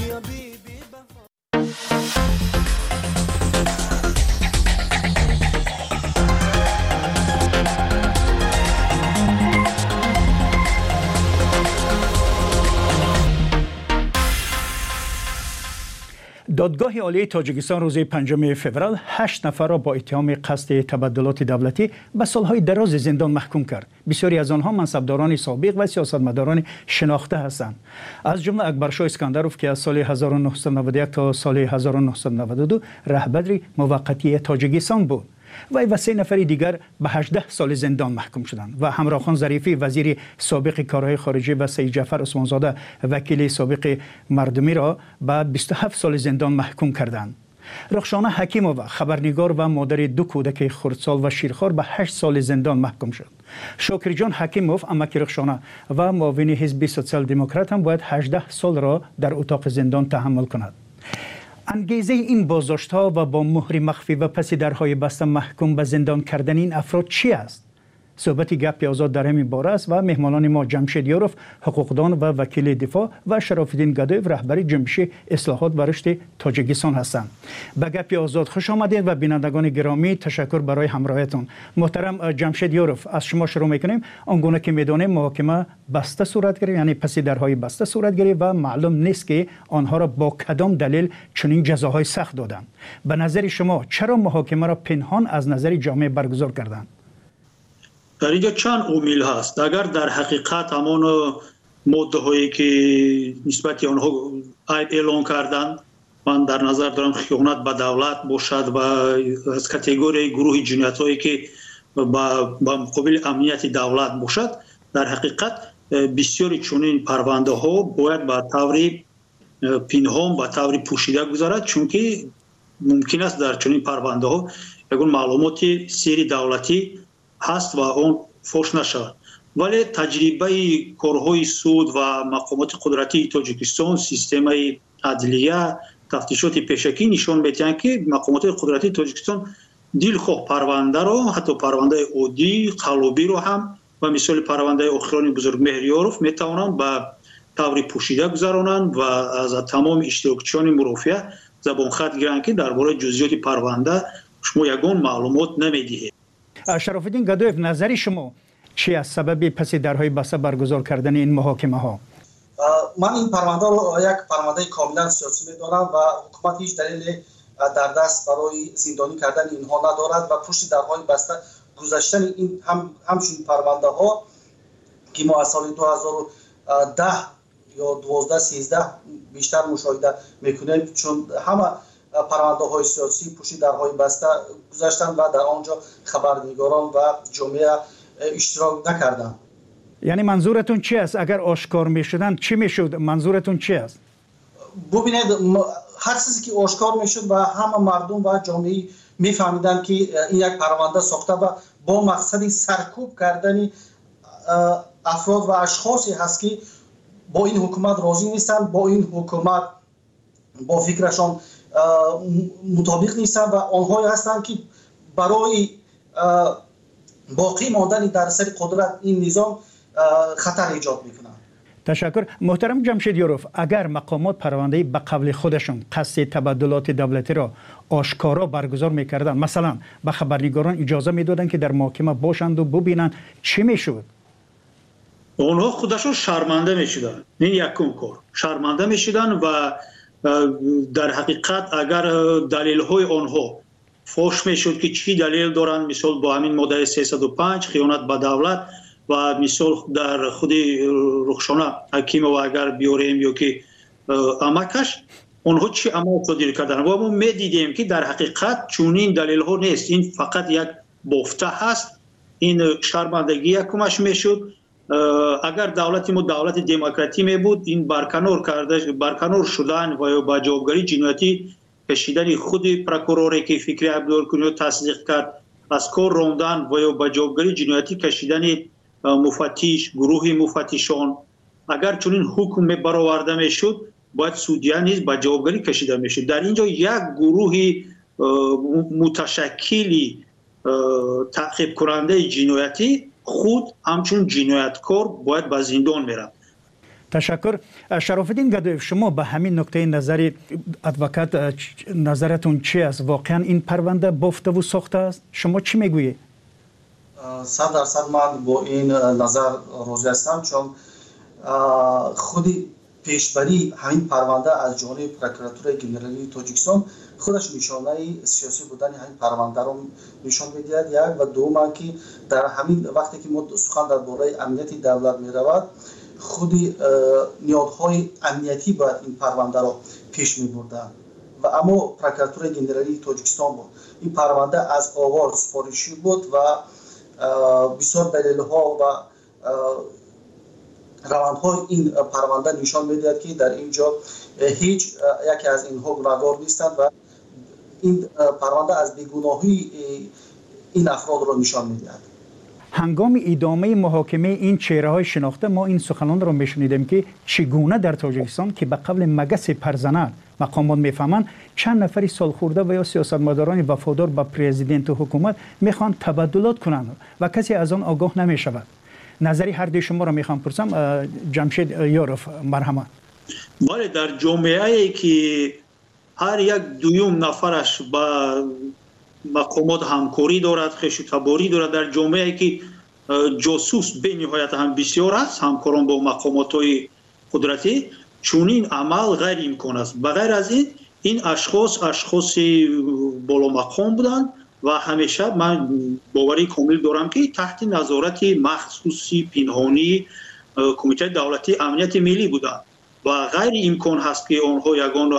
دادگاه عالی تاجیکستان روز 5 فوریه 8 نفر را با اتهام قصد تبدلات دولتی به سالهای دراز زندان محکوم کرد. بسیاری از آنها منصبداران سابق و سیاستمداران شناخته هستند. از جمله اکبرشاه اسکندروف که از سال 1991 تا سال 1992 رهبر موقتی تاجیکستان بود. وی و 3 نفر دیگر به 18 سال زندان محکوم شدند و همراهخان ظریفی وزیر سابق کارهای خارجه و سید جعفر عثمانزاده وکیل سابق مردمی را به 27 سال زندان محکوم کردند. رخشانه حکیمووا خبرنگار و مادر 2 کودک خردسال و شیرخوار به 8 سال زندان محکوم شد. شاکرجان حکیموف امک رخشانه و معاون حزب سوسیال دموکرات هم باید 18 سال را در اتاق زندان تحمل کند. انگیزه این بازداشت‌ها و با مهر مخفی و پس درهای بسته محکوم به زندان کردن این افراد چی است؟ صحبت گپ آزاد در همین باره است و مهمانان ما جمشید یاروف حقوقدان و وکیل دفاع و شراف‌الدین گدویف رهبر جنبش اصلاحات و رشد تاجیکستان هستند. به گپ آزاد خوش آمدید و بینندگان گرامی تشکر برای همراهیتون. محترم جمشید یاروف از شما شروع می‌کنیم. آنگونه که می‌دانیم محاکمه بسته صورت گرفت، یعنی پس درهای بسته صورت گرفت و معلوم نیست که آنها را با کدام دلیل چنین جزاهای سخت دادند. به نظر شما چرا محاکمه را پنهان از نظر جامعه برگزار کردند؟ در اینجا چند عامل هست. اگر در حقیقت همان ماده هایی که نسبت آنها عیب اعلان کردند من در نظر دارم خیانت به دولت باشد و از کاتگوری گروه جنایت هایی که با مقابل امنیت دولت باشد، در حقیقت بسیاری چنین پرونده ها باید به طور پنهان به طور پوشیده گذارد، چون که ممکن است در چنین پرونده ها یگان معلومات سری دولتی هست و اون فوش نشود. ولی تجربه کارهای سود و مقامات قدرتی تاجیکستان، سیستم عدلیه، تفتیشات پیشکی نشان می‌دهند که مقامات قدرتی تاجیکستان دلخواه پرونده را، حتی پرونده عادی قلابی را هم و مثال پرونده آخران بزرگ مهریاروف میتوانند به طور پوشیده گذرانند و از تمام اشتراکچیان مرافعه زبان خط گیرند که درباره جزئیات پرونده شما یگان معلومات نمیدهید. شراف‌الدین گدویف، نظر شما چی از سبب پس درهای بسته برگزار کردن این محاکمه ها؟ من این پرونده رو یک پرونده کاملا سیاسی می‌دانم و حکومت هیچ دلیل در دست برای زندانی کردن اینها ندارد و پشت درهای بسته گذاشتن این همچون پرونده ها که ما از سال 2010 یا 12 13 بیشتر مشاهده میکنیم، چون همه پرونده های سیاسی پشت درهای بسته گذاشتن و در آنجا خبرنگاران و جامعه اشتراک نکردند. یعنی منظورتون چی است؟ اگر آشکار میشدن چی میشد؟ منظورتون چی است؟ ببینید، هر چیزی که آشکار میشد و همه مردم و جامعه میفهمیدن که این یک پرونده ساخته و با مقصد سرکوب کردن افراد و اشخاصی هست که با این حکومت راضی نیستن، با این حکومت با فکرشان مطابق نیستن و آنهایی هستند که برای باقی ماندن در سر قدرت این نظام خطر ایجاد میکنن. تشکر. محترم جمشید یاروف، اگر مقامات پرونده به قبل خودشون قصد تبدلات دولتی را آشکارا برگزار میکردن، مثلا به خبرنگاران اجازه میدادن که در محاکمه باشند و ببینن، چی میشد؟ اونها خودشون شرمنده میشدن. این یکم کار شرمنده میشدن و در حقیقت اگر دلیل های آنها فوش میشد که چی دلیل دارن، مثال با همین ماده 305 خیانت به دولت و مثال در خود رخشانه حکیم و اگر بیاریم یا که امکش اونها چی عمل صادر کردن و ما میدیدیم که در حقیقت چونین دلیل ها نیست. این فقط یک بافته هست. این شرمندگی یکمش میشد. اگر دولت ما دولت دموکراتی می بود این برکنار شدن و با جوابگری جنایتی کشیدن خود پروکوروری که فکری عبدالکنی تصدیق کرد از کار راندن و با جوابگری جنایتی کشیدن مفتش گروه مفتشان اگر چنین حکم برآورده میشد باید سودیان نیز با جوابگری کشیده میشد. در اینجا یک گروه متشکلی تعقیب کننده جنایتی خود همچون جنایتکار باید به زندان میره. تشکر. شرافالدین گدایف، شما به همین نکته نظر ادوکات نظرتون چی است؟ واقعا این پرونده بافته و ساخته است؟ شما چی میگویید؟ 100% من با این نظر راضی هستم، چون خودی پیشبری همین پرونده از جانب پروکراتور گنرالی تاجیکستان خودش نشانه سیاسی بودن همین پرونده رو نشان می‌دهد. یک و دوم که در همین وقتی که ما سخن درباره امنیت دولت می‌رود خودی نیازهای امنیتی باید این پرونده رو پیش می‌بردن و اما پروکراتور گنرالی تاجیکستان بود. این پرونده از آغاز سفارشی بود و بسیار دلیل‌ها و روندهای این پرونده نشان می‌دهد که در اینجا هیچ یکی از اینها گناهکار نیستند و این پرونده از بیگناهی این افراد را نشان می‌دهد. هنگام ادامه محاکمه این چهره‌های شناخته ما این سخنان را می‌شنیدیم که چگونه در تاجیکستان که به قبل مگس پرزنان مقامات می‌فهمند چند نفری سالخورده و یا سیاستمداران وفادار به پرزیدنت و حکومت می‌خوان تبادلات کنند و کسی از آن آگاه نمی‌شود. نظری هر دوی شما را می‌خوام پرسم. جمشید یاروف، مرحمت. بله، در جامعه‌ای که هر یک دوم نفرش با مقامات همکاری دارد، خوش‌تباری دارد، در جامعه‌ای که جاسوس به نهایت هم بسیار است، همکاران با مقامات‌های قدرتی، چونین عمل غیر امکان است. بغیر از این اشخاص بالا مقام بودند و همیشه من باوری کامل دارم که تحت نظارت مخصوصی پنهانی کمیته دولتی امنیت ملی بودند و غیر امکان هست که آنها یگان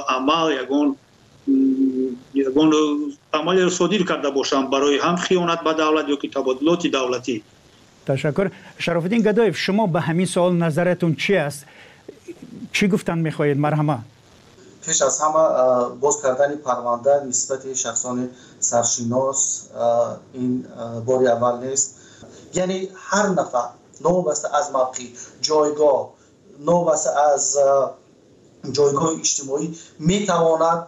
عمل صادر کرده باشند برای هم خیانت به دولت یا که تبادلات دولتی. تشکر. شرافالدین گدایف، شما به همین سوال نظرتون چی است؟ چی گفتن میخواهید؟ مرحمت. پیش از همه باز کردن پرونده نسبت شخصان سرشناس این باری اول نیست. یعنی هر نفر نوبسته از موقع جایگاه، نوبسته از جایگاه اجتماعی میتواند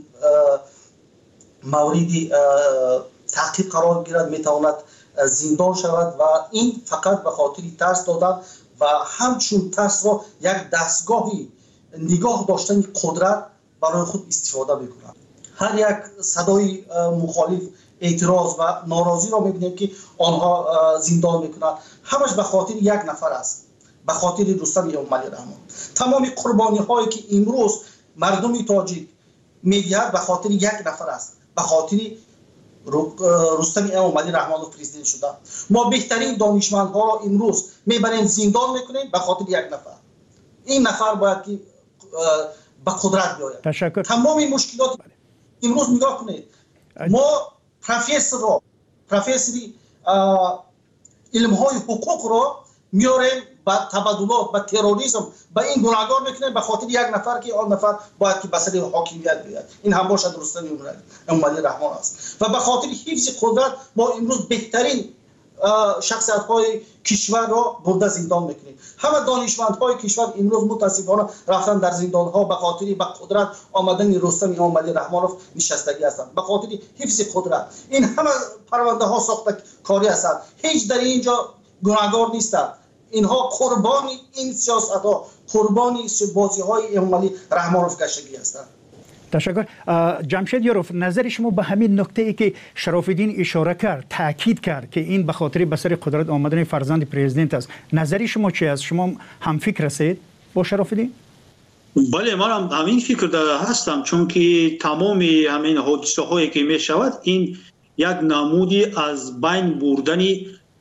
موردی تعقیب قرار گیرد، میتواند زندان شود و این فقط به خاطر ترس دادن و همچون ترس را یک دستگاهی نگاه داشتن قدرت برای خود استفاده میکنند. هر یک صدای مخالف، اعتراض و ناراضی را میبینیم که آنها زندان میکنند. همش به خاطر یک نفر است، به خاطر رستم امامعلی رحمان. تمام قربانی هایی که امروز مردم تاجیک میدهد به خاطر یک نفر است، به خاطر رستم امامعلی رحمان پرزیدنت شدن. ما بهترین دانشمندها را امروز میبریم زندان میکنیم به خاطر یک نفر. این نفر باید که به قدرت بیاید. تشکر. تمام مشکلات امروز نگاه کنید، ما پروفسوری علم‌های حقوق را میاریم با تبادلات، با تروریسم، با این گناهکار میکنیم به خاطر یک نفر که آن نفر باید که به سر حاکمیت بیاید. این هم باشد رستم امامعلی رحمان است و به خاطر حفظ قدرت ما امروز بهترین شخصیت‌های کشور را برده زندان میکنیم. همه دانشمندهای کشور امروز متاسفانه رفتن در زندان‌ها به خاطر به قدرت آمدن رستم امامعلی رحمانوف نشستگی هستند، به خاطر حفظ قدرت. این همه پرونده ها ساخته کاری هستند، هیچ در اینجا گناهکار نیستند. اینها قربانی این سیاست ها، قربانی بازی های امامعلی رحمانوف گشتگی هستند. تشکر. جمشید یاروف، نظر شما به همین نکته ای که شرافالدین اشاره کرد، تاکید کرد که این به خاطر به سر قدرت آمدن فرزند پرزیدنت است، نظری شما چی است؟ شما هم فکر هستید با شرافالدین؟ بله، من هم همین فکر هستم، چون که تمام همین حادثه هایی که می شود این یک نمودی از بین بردن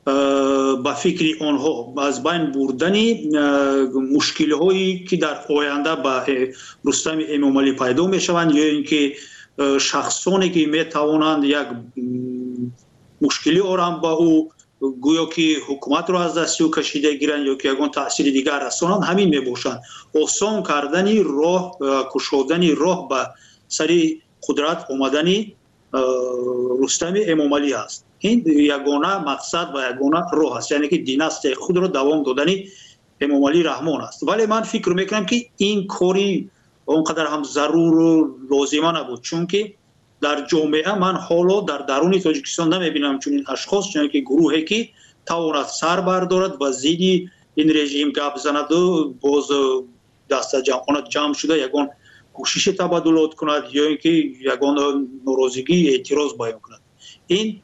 با فکر آنها از بین بردن مشکل هایی که در آینده با رستم امامعلی پیدا می شوند یا اینکه شخصانی که می توانند یک مشکلی آرام با او گویا که حکومت را از دست او کشیده گیرند یا که یگان تاثیر دیگر رسانند همین می باشند. آسان کردن راه کشودن راه به سر قدرت آمدن رستم امامعلی است. این یگانه مقصد و یگانه راه است، یعنی که دیناستی خود را دوام دادن امامعلی رحمان است. ولی من فکر میکنم که این کاری اونقدر هم ضرور و لازمه نبود، چون که در جامعه من حالا در درون تاجیکستان نمیبینم چون این اشخاص چون که گروهی که تواند سر بردارد و ضد این رژیم گپ زند و باز دست جمع شده یگان کوشش تبادلات کند یا اینکه یگان ناراضگی اعتراض بیان کند. این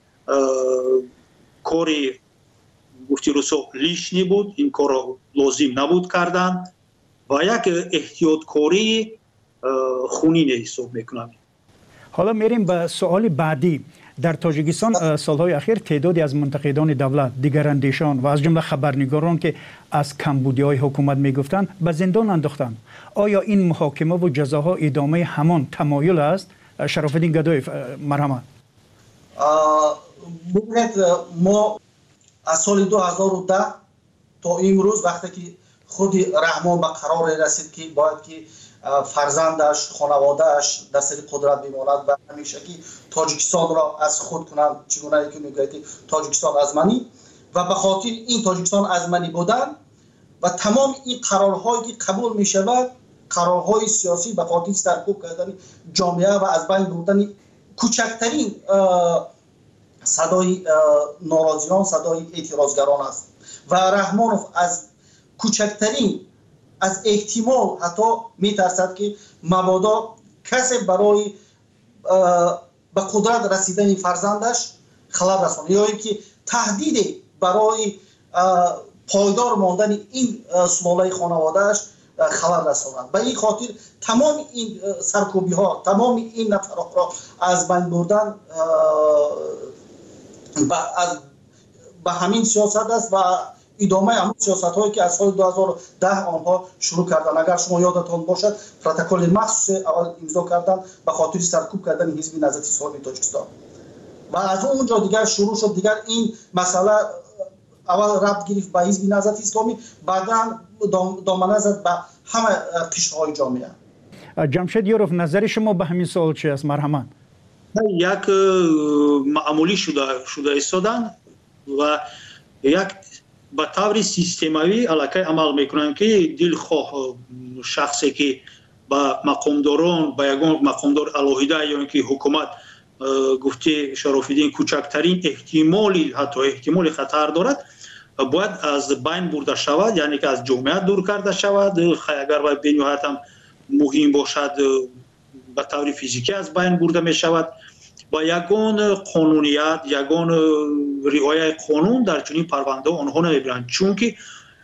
کاری گفتی روسو لیشنی بود، این کار لازم نبود کردن و یک احتیاطکاری خونین حساب میکنم. حالا میریم به سوال بعدی. در تاجیکستان سالهای اخیر تعدادی از منتقدان دولت، دیگراندیشان و از جمله خبرنگاران که از کمبودی‌های حکومت میگفتند به زندان انداختند. آیا این محاکمه و جزاها ادامه همان تمایل است؟ شرافالدین گدایف، مرحمت. ببینید ما از سال 2010 تا امروز وقتی که خود رحمان به قرار رسید که باید که فرزندش، خانوادهش در سر قدرت بماند و همیشه که تاجیکستان را از خود کنند، چگونه که میگه که تاجیکستان ازمنی و به خاطر این تاجیکستان ازمنی بودن و تمام این قرارهایی که قبول می شود، قرارهای سیاسی به خاطر سرکوب کردن جامعه و از بین بردن کوچکترین صدای ناراضیان، صدای اعتراضگران است و رحمانوف از کوچکترین از احتمال حتی میترسد که مبادا کسی برای به قدرت رسیدن فرزندش خلل رساند یا اینکه تهدید برای پایدار ماندن این سلاله خانوادهش خلل رساند. به این خاطر تمام این سرکوبی ها، تمام این نفرات را از بین بردن به همین سیاست است و ادامه همون سیاست هایی که از سال 2010 آنها شروع کردن. اگر شما یادتان باشد پروتکل مخصوص اول امضا کردن به خاطر سرکوب کردن حزب نهضت اسلامی تاجیکستان و از اونجا دیگر شروع شد. دیگر این مسئله اول ربط گرفت به حزب نهضت اسلامی، بعدا دامنه زد به همه قشرهای جامعه. جمشید یوروف، نظر شما به همین سوال چی است؟ مرحمت. یک معمولی شده ایستادن و یک به طور سیستماوی علاقه عمل میکنن که دلخواه شخصی که با مقامداران، با یگان مقامدار علاهیده یا اینکه حکومت گفته شرافالدین کوچکترین احتمالی حتی احتمال خطر دارد باید از بین برده شود، یعنی که از جامعه دور کرده شود. اگر باید به نهایت هم مهم باشد به طور فیزیکی از بین برده می شود. با یگان قانونیت، یگان رعایت قانون در چنین پرونده آنها نمیبرند، چون که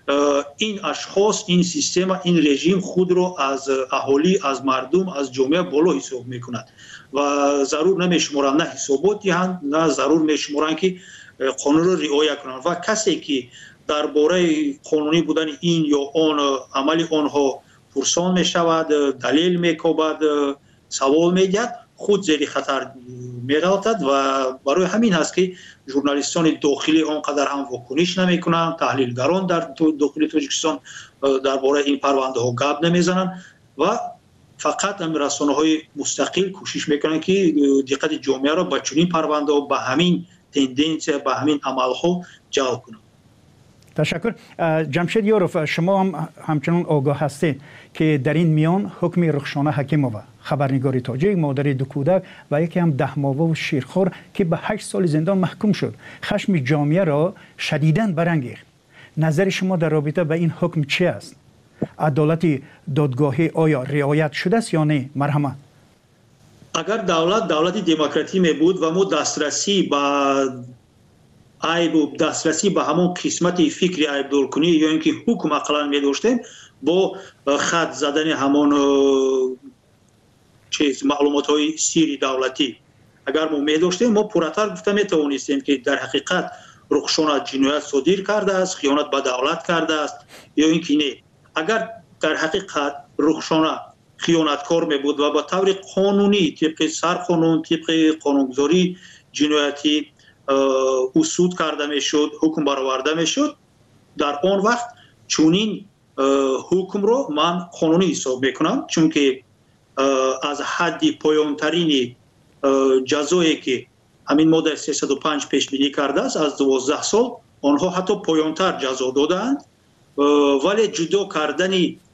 این اشخاص، این سیستم، این رژیم خود را از اهالی، از مردم، از جامعه بالا حساب میکند و ضرور نمیشمارند نه حسابات دهند، نه ضرور میشمارند که قانون را رعایت کنند و کسی که درباره قانونی بودن این یا آن عمل آنها پرسان میشود، دلیل میکوبد، سوال میگد، خود زیر خطر می‌افتد و برای همین هست که ژورنالیستان داخلی آنقدر هم واکنش نمی‌کنند، تحلیلگران در داخل تاجیکستان درباره این پرونده ها گپ نمیزنند و فقط رسانه‌های مستقل کوشش میکنند که دقت جامعه را به چنین پرونده ها، به همین تندنس، به همین عمل‌ها جلب کنند. تشکر. جمشید یوروف، شما هم همچنان آگاه هستید که در این میان حکم رخشانه حکیمووا، خبرنگار تاجیک، مادر دو کودک و یکی هم 10 ماهه و شیرخوار که به 8 سال زندان محکوم شد، خشم جامعه را شدیداً برانگیخت. نظر شما در رابطه با این حکم چی است؟ عدالت دادگاهی آیا رعایت شده است یا نه؟ مرحمت. اگر دولت دموکراتی می بود و ما دسترسی به دسترسی به همون قسمت فکری عیب دورکنی یا اینکه حکم اقلا می داشتیم، با خط زدن همون معلومات های سیری دولتی اگر ما می داشتیم، ما پراتر گفته می توانستیم که در حقیقت رخشان جنایت صادر کرده است، خیانت به دولت کرده است یا اینکه نه. اگر در حقیقت رخشان خیانتکار می بود و با طور قانونی طبق سرقانون طبق قانونگذاری جنایتی اصول کرده می شد، حکم برآورده می شد، در آن وقت چونین حکم رو من قانونی حساب میکنم، چون که از حد پایانترین جزایی که همین ماده 305 پیش بینی کرده است از 12 سال، آنها حتی پایانتر جزا دادند، ولی جدا کردن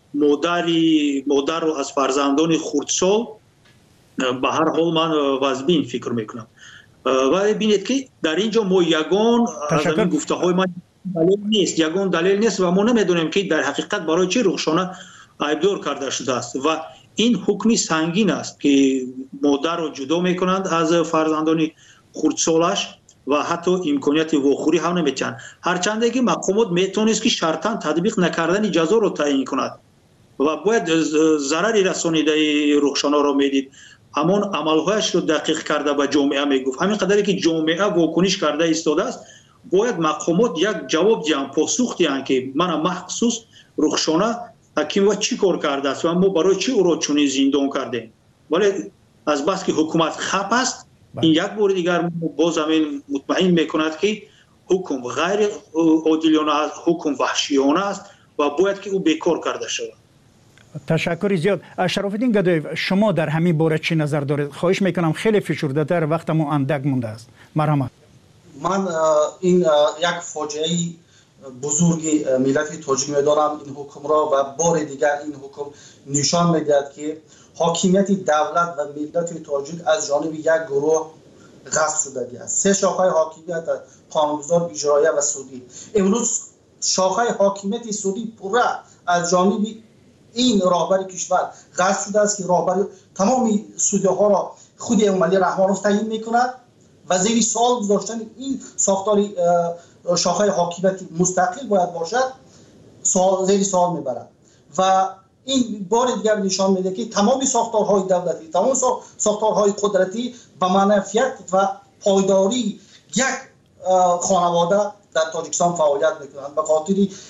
مادر رو از فرزندان خردسال به هر حال من واجبین فکر میکنم. ولی ببینید که در اینجا ما یگان از این گفته های من یگان دلیل نیست و ما نمیدونیم که در حقیقت برای چه رخشانه عیبدار کرده شده است و این حکمی سنگین است که مادر رو جدا میکنند از فرزندان خردسالش و حتی امکانیت واخوری هم نمیتن، هرچند که مقامات میتونست که شرطاً تطبیق نکردن جزا رو تعیین کند و باید ضرری رسانیده رخشانه رو میدید، همون عملهایش رو دقیق کرده به جامعه میگفت. همین قدری که جامعه واکنش کرده ایستاده است، باید مقامات یک جواب دیان، پاسخ دیان که من مخصوص رخشانه حکیم و چی کار کرده است و ما برای چی او را چنین زندان کردیم. ولی از بس که حکومت خپ است، این یک بار دیگر باز همین مطمئن میکند که حکم غیر عادلانه است، حکم وحشیانه است و باید که او بیکار کرده شود. تشکر زیاد. شراف‌الدین گدایف، شما در همین باره چی نظر دارید؟ خواهش میکنم خیلی فشرده‌تر، وقتمون اندک مونده است. مرحمت. من این یک فاجعه بزرگ ملت تاجیک می‌دارم این حکم را و بار دیگر این حکم نشان می‌دهد که حاکمیت دولت و ملت تاجیک از جانب یک گروه غصب شده است. سه شاخه حاکمیت قانونگذار، اجرایی و سودی. امروز شاخه حاکمیت سودی پوره از جانب این راهبر کشور غصب شده است که راهبر تمام سودی‌ها را خود عملی رحمانوف تعیین می‌کند و زیر سوال گذاشتن این ساختار شاخه حاکمیت مستقل باید باشد زیر سوال میبرد و این بار دیگر نشان میده که تمام ساختارهای دولتی، تمام ساختارهای قدرتی به منفعت و پایداری یک خانواده در تاجیکستان فعالیت میکنند به خاطر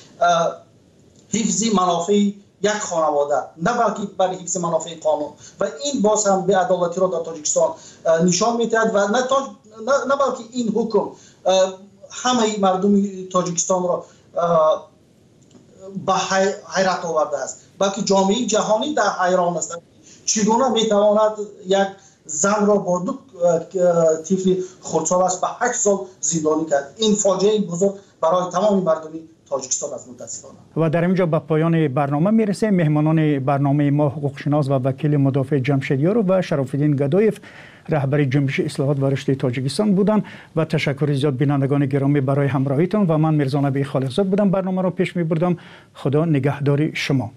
حفظ منافع یک خانواده، نه بلکه برای حفظ منافع قانون و این باز هم به عدالتی را در تاجیکستان نشان میدهد و نه بلکه این حکم همه مردم تاجیکستان را به حیرت آورده است، بلکه جامعه جهانی در حیران است چگونه میتواند یک زن را با دو طفل خردسالش به 8 سال زندانی کرد. این فاجعه بزرگ برای تمام مردم تاجیکستان است متاسفانه. و در اینجا به پایان برنامه میرسه. مهمانان برنامه ما حقوقشناس و وکیل مدافع جمشیدیارو و شراف‌الدین گدایف رهبر جنبش اصلاحات و رشد تاجیکستان بودند و تشکر زیاد بینندگان گرامی برای همراهیتون و من میرزا نبی خالقزاد بودم برنامه را پیش میبردم. خدا نگهدار شما.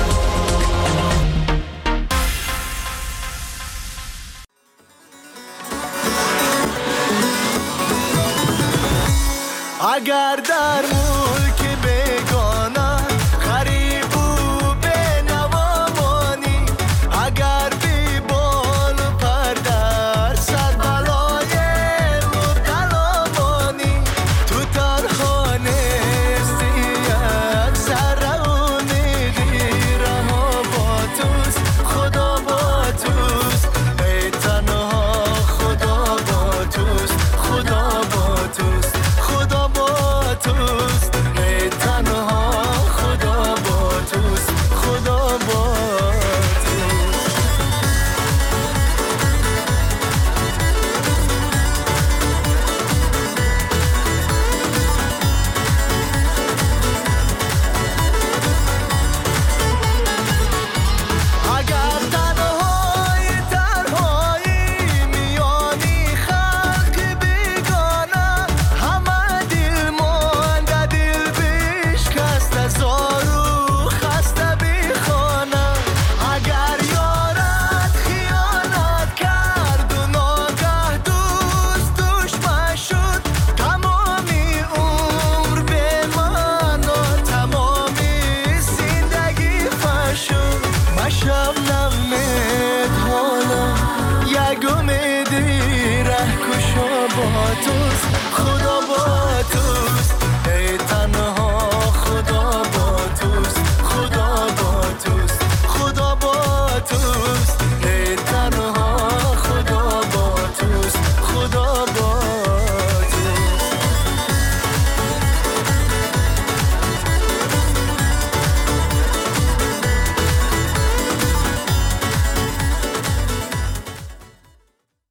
اگر در ملک بگانه غریب و بنوا مانی، اگر بی بال و پر در صد بلای مبتلا مانی، تو تنخانه استی یک ذره امیدی رها با توست، خدا با توست، ای تنها خدا با توست، خدا با توست، خدا با توست، ای تنها خدا با توست، خدا با توست. اگر تنهایی میانی خلق بیگانه، همه دل مانده دل بشکسته زارو خسته بی خانه، اگر یارت خیانت کرد و ناگه دوست دشمن شد، تمامی عمر به من و تمامی زندگی فشد، مشب نمید حالا یک امیدی ره کشا با توست،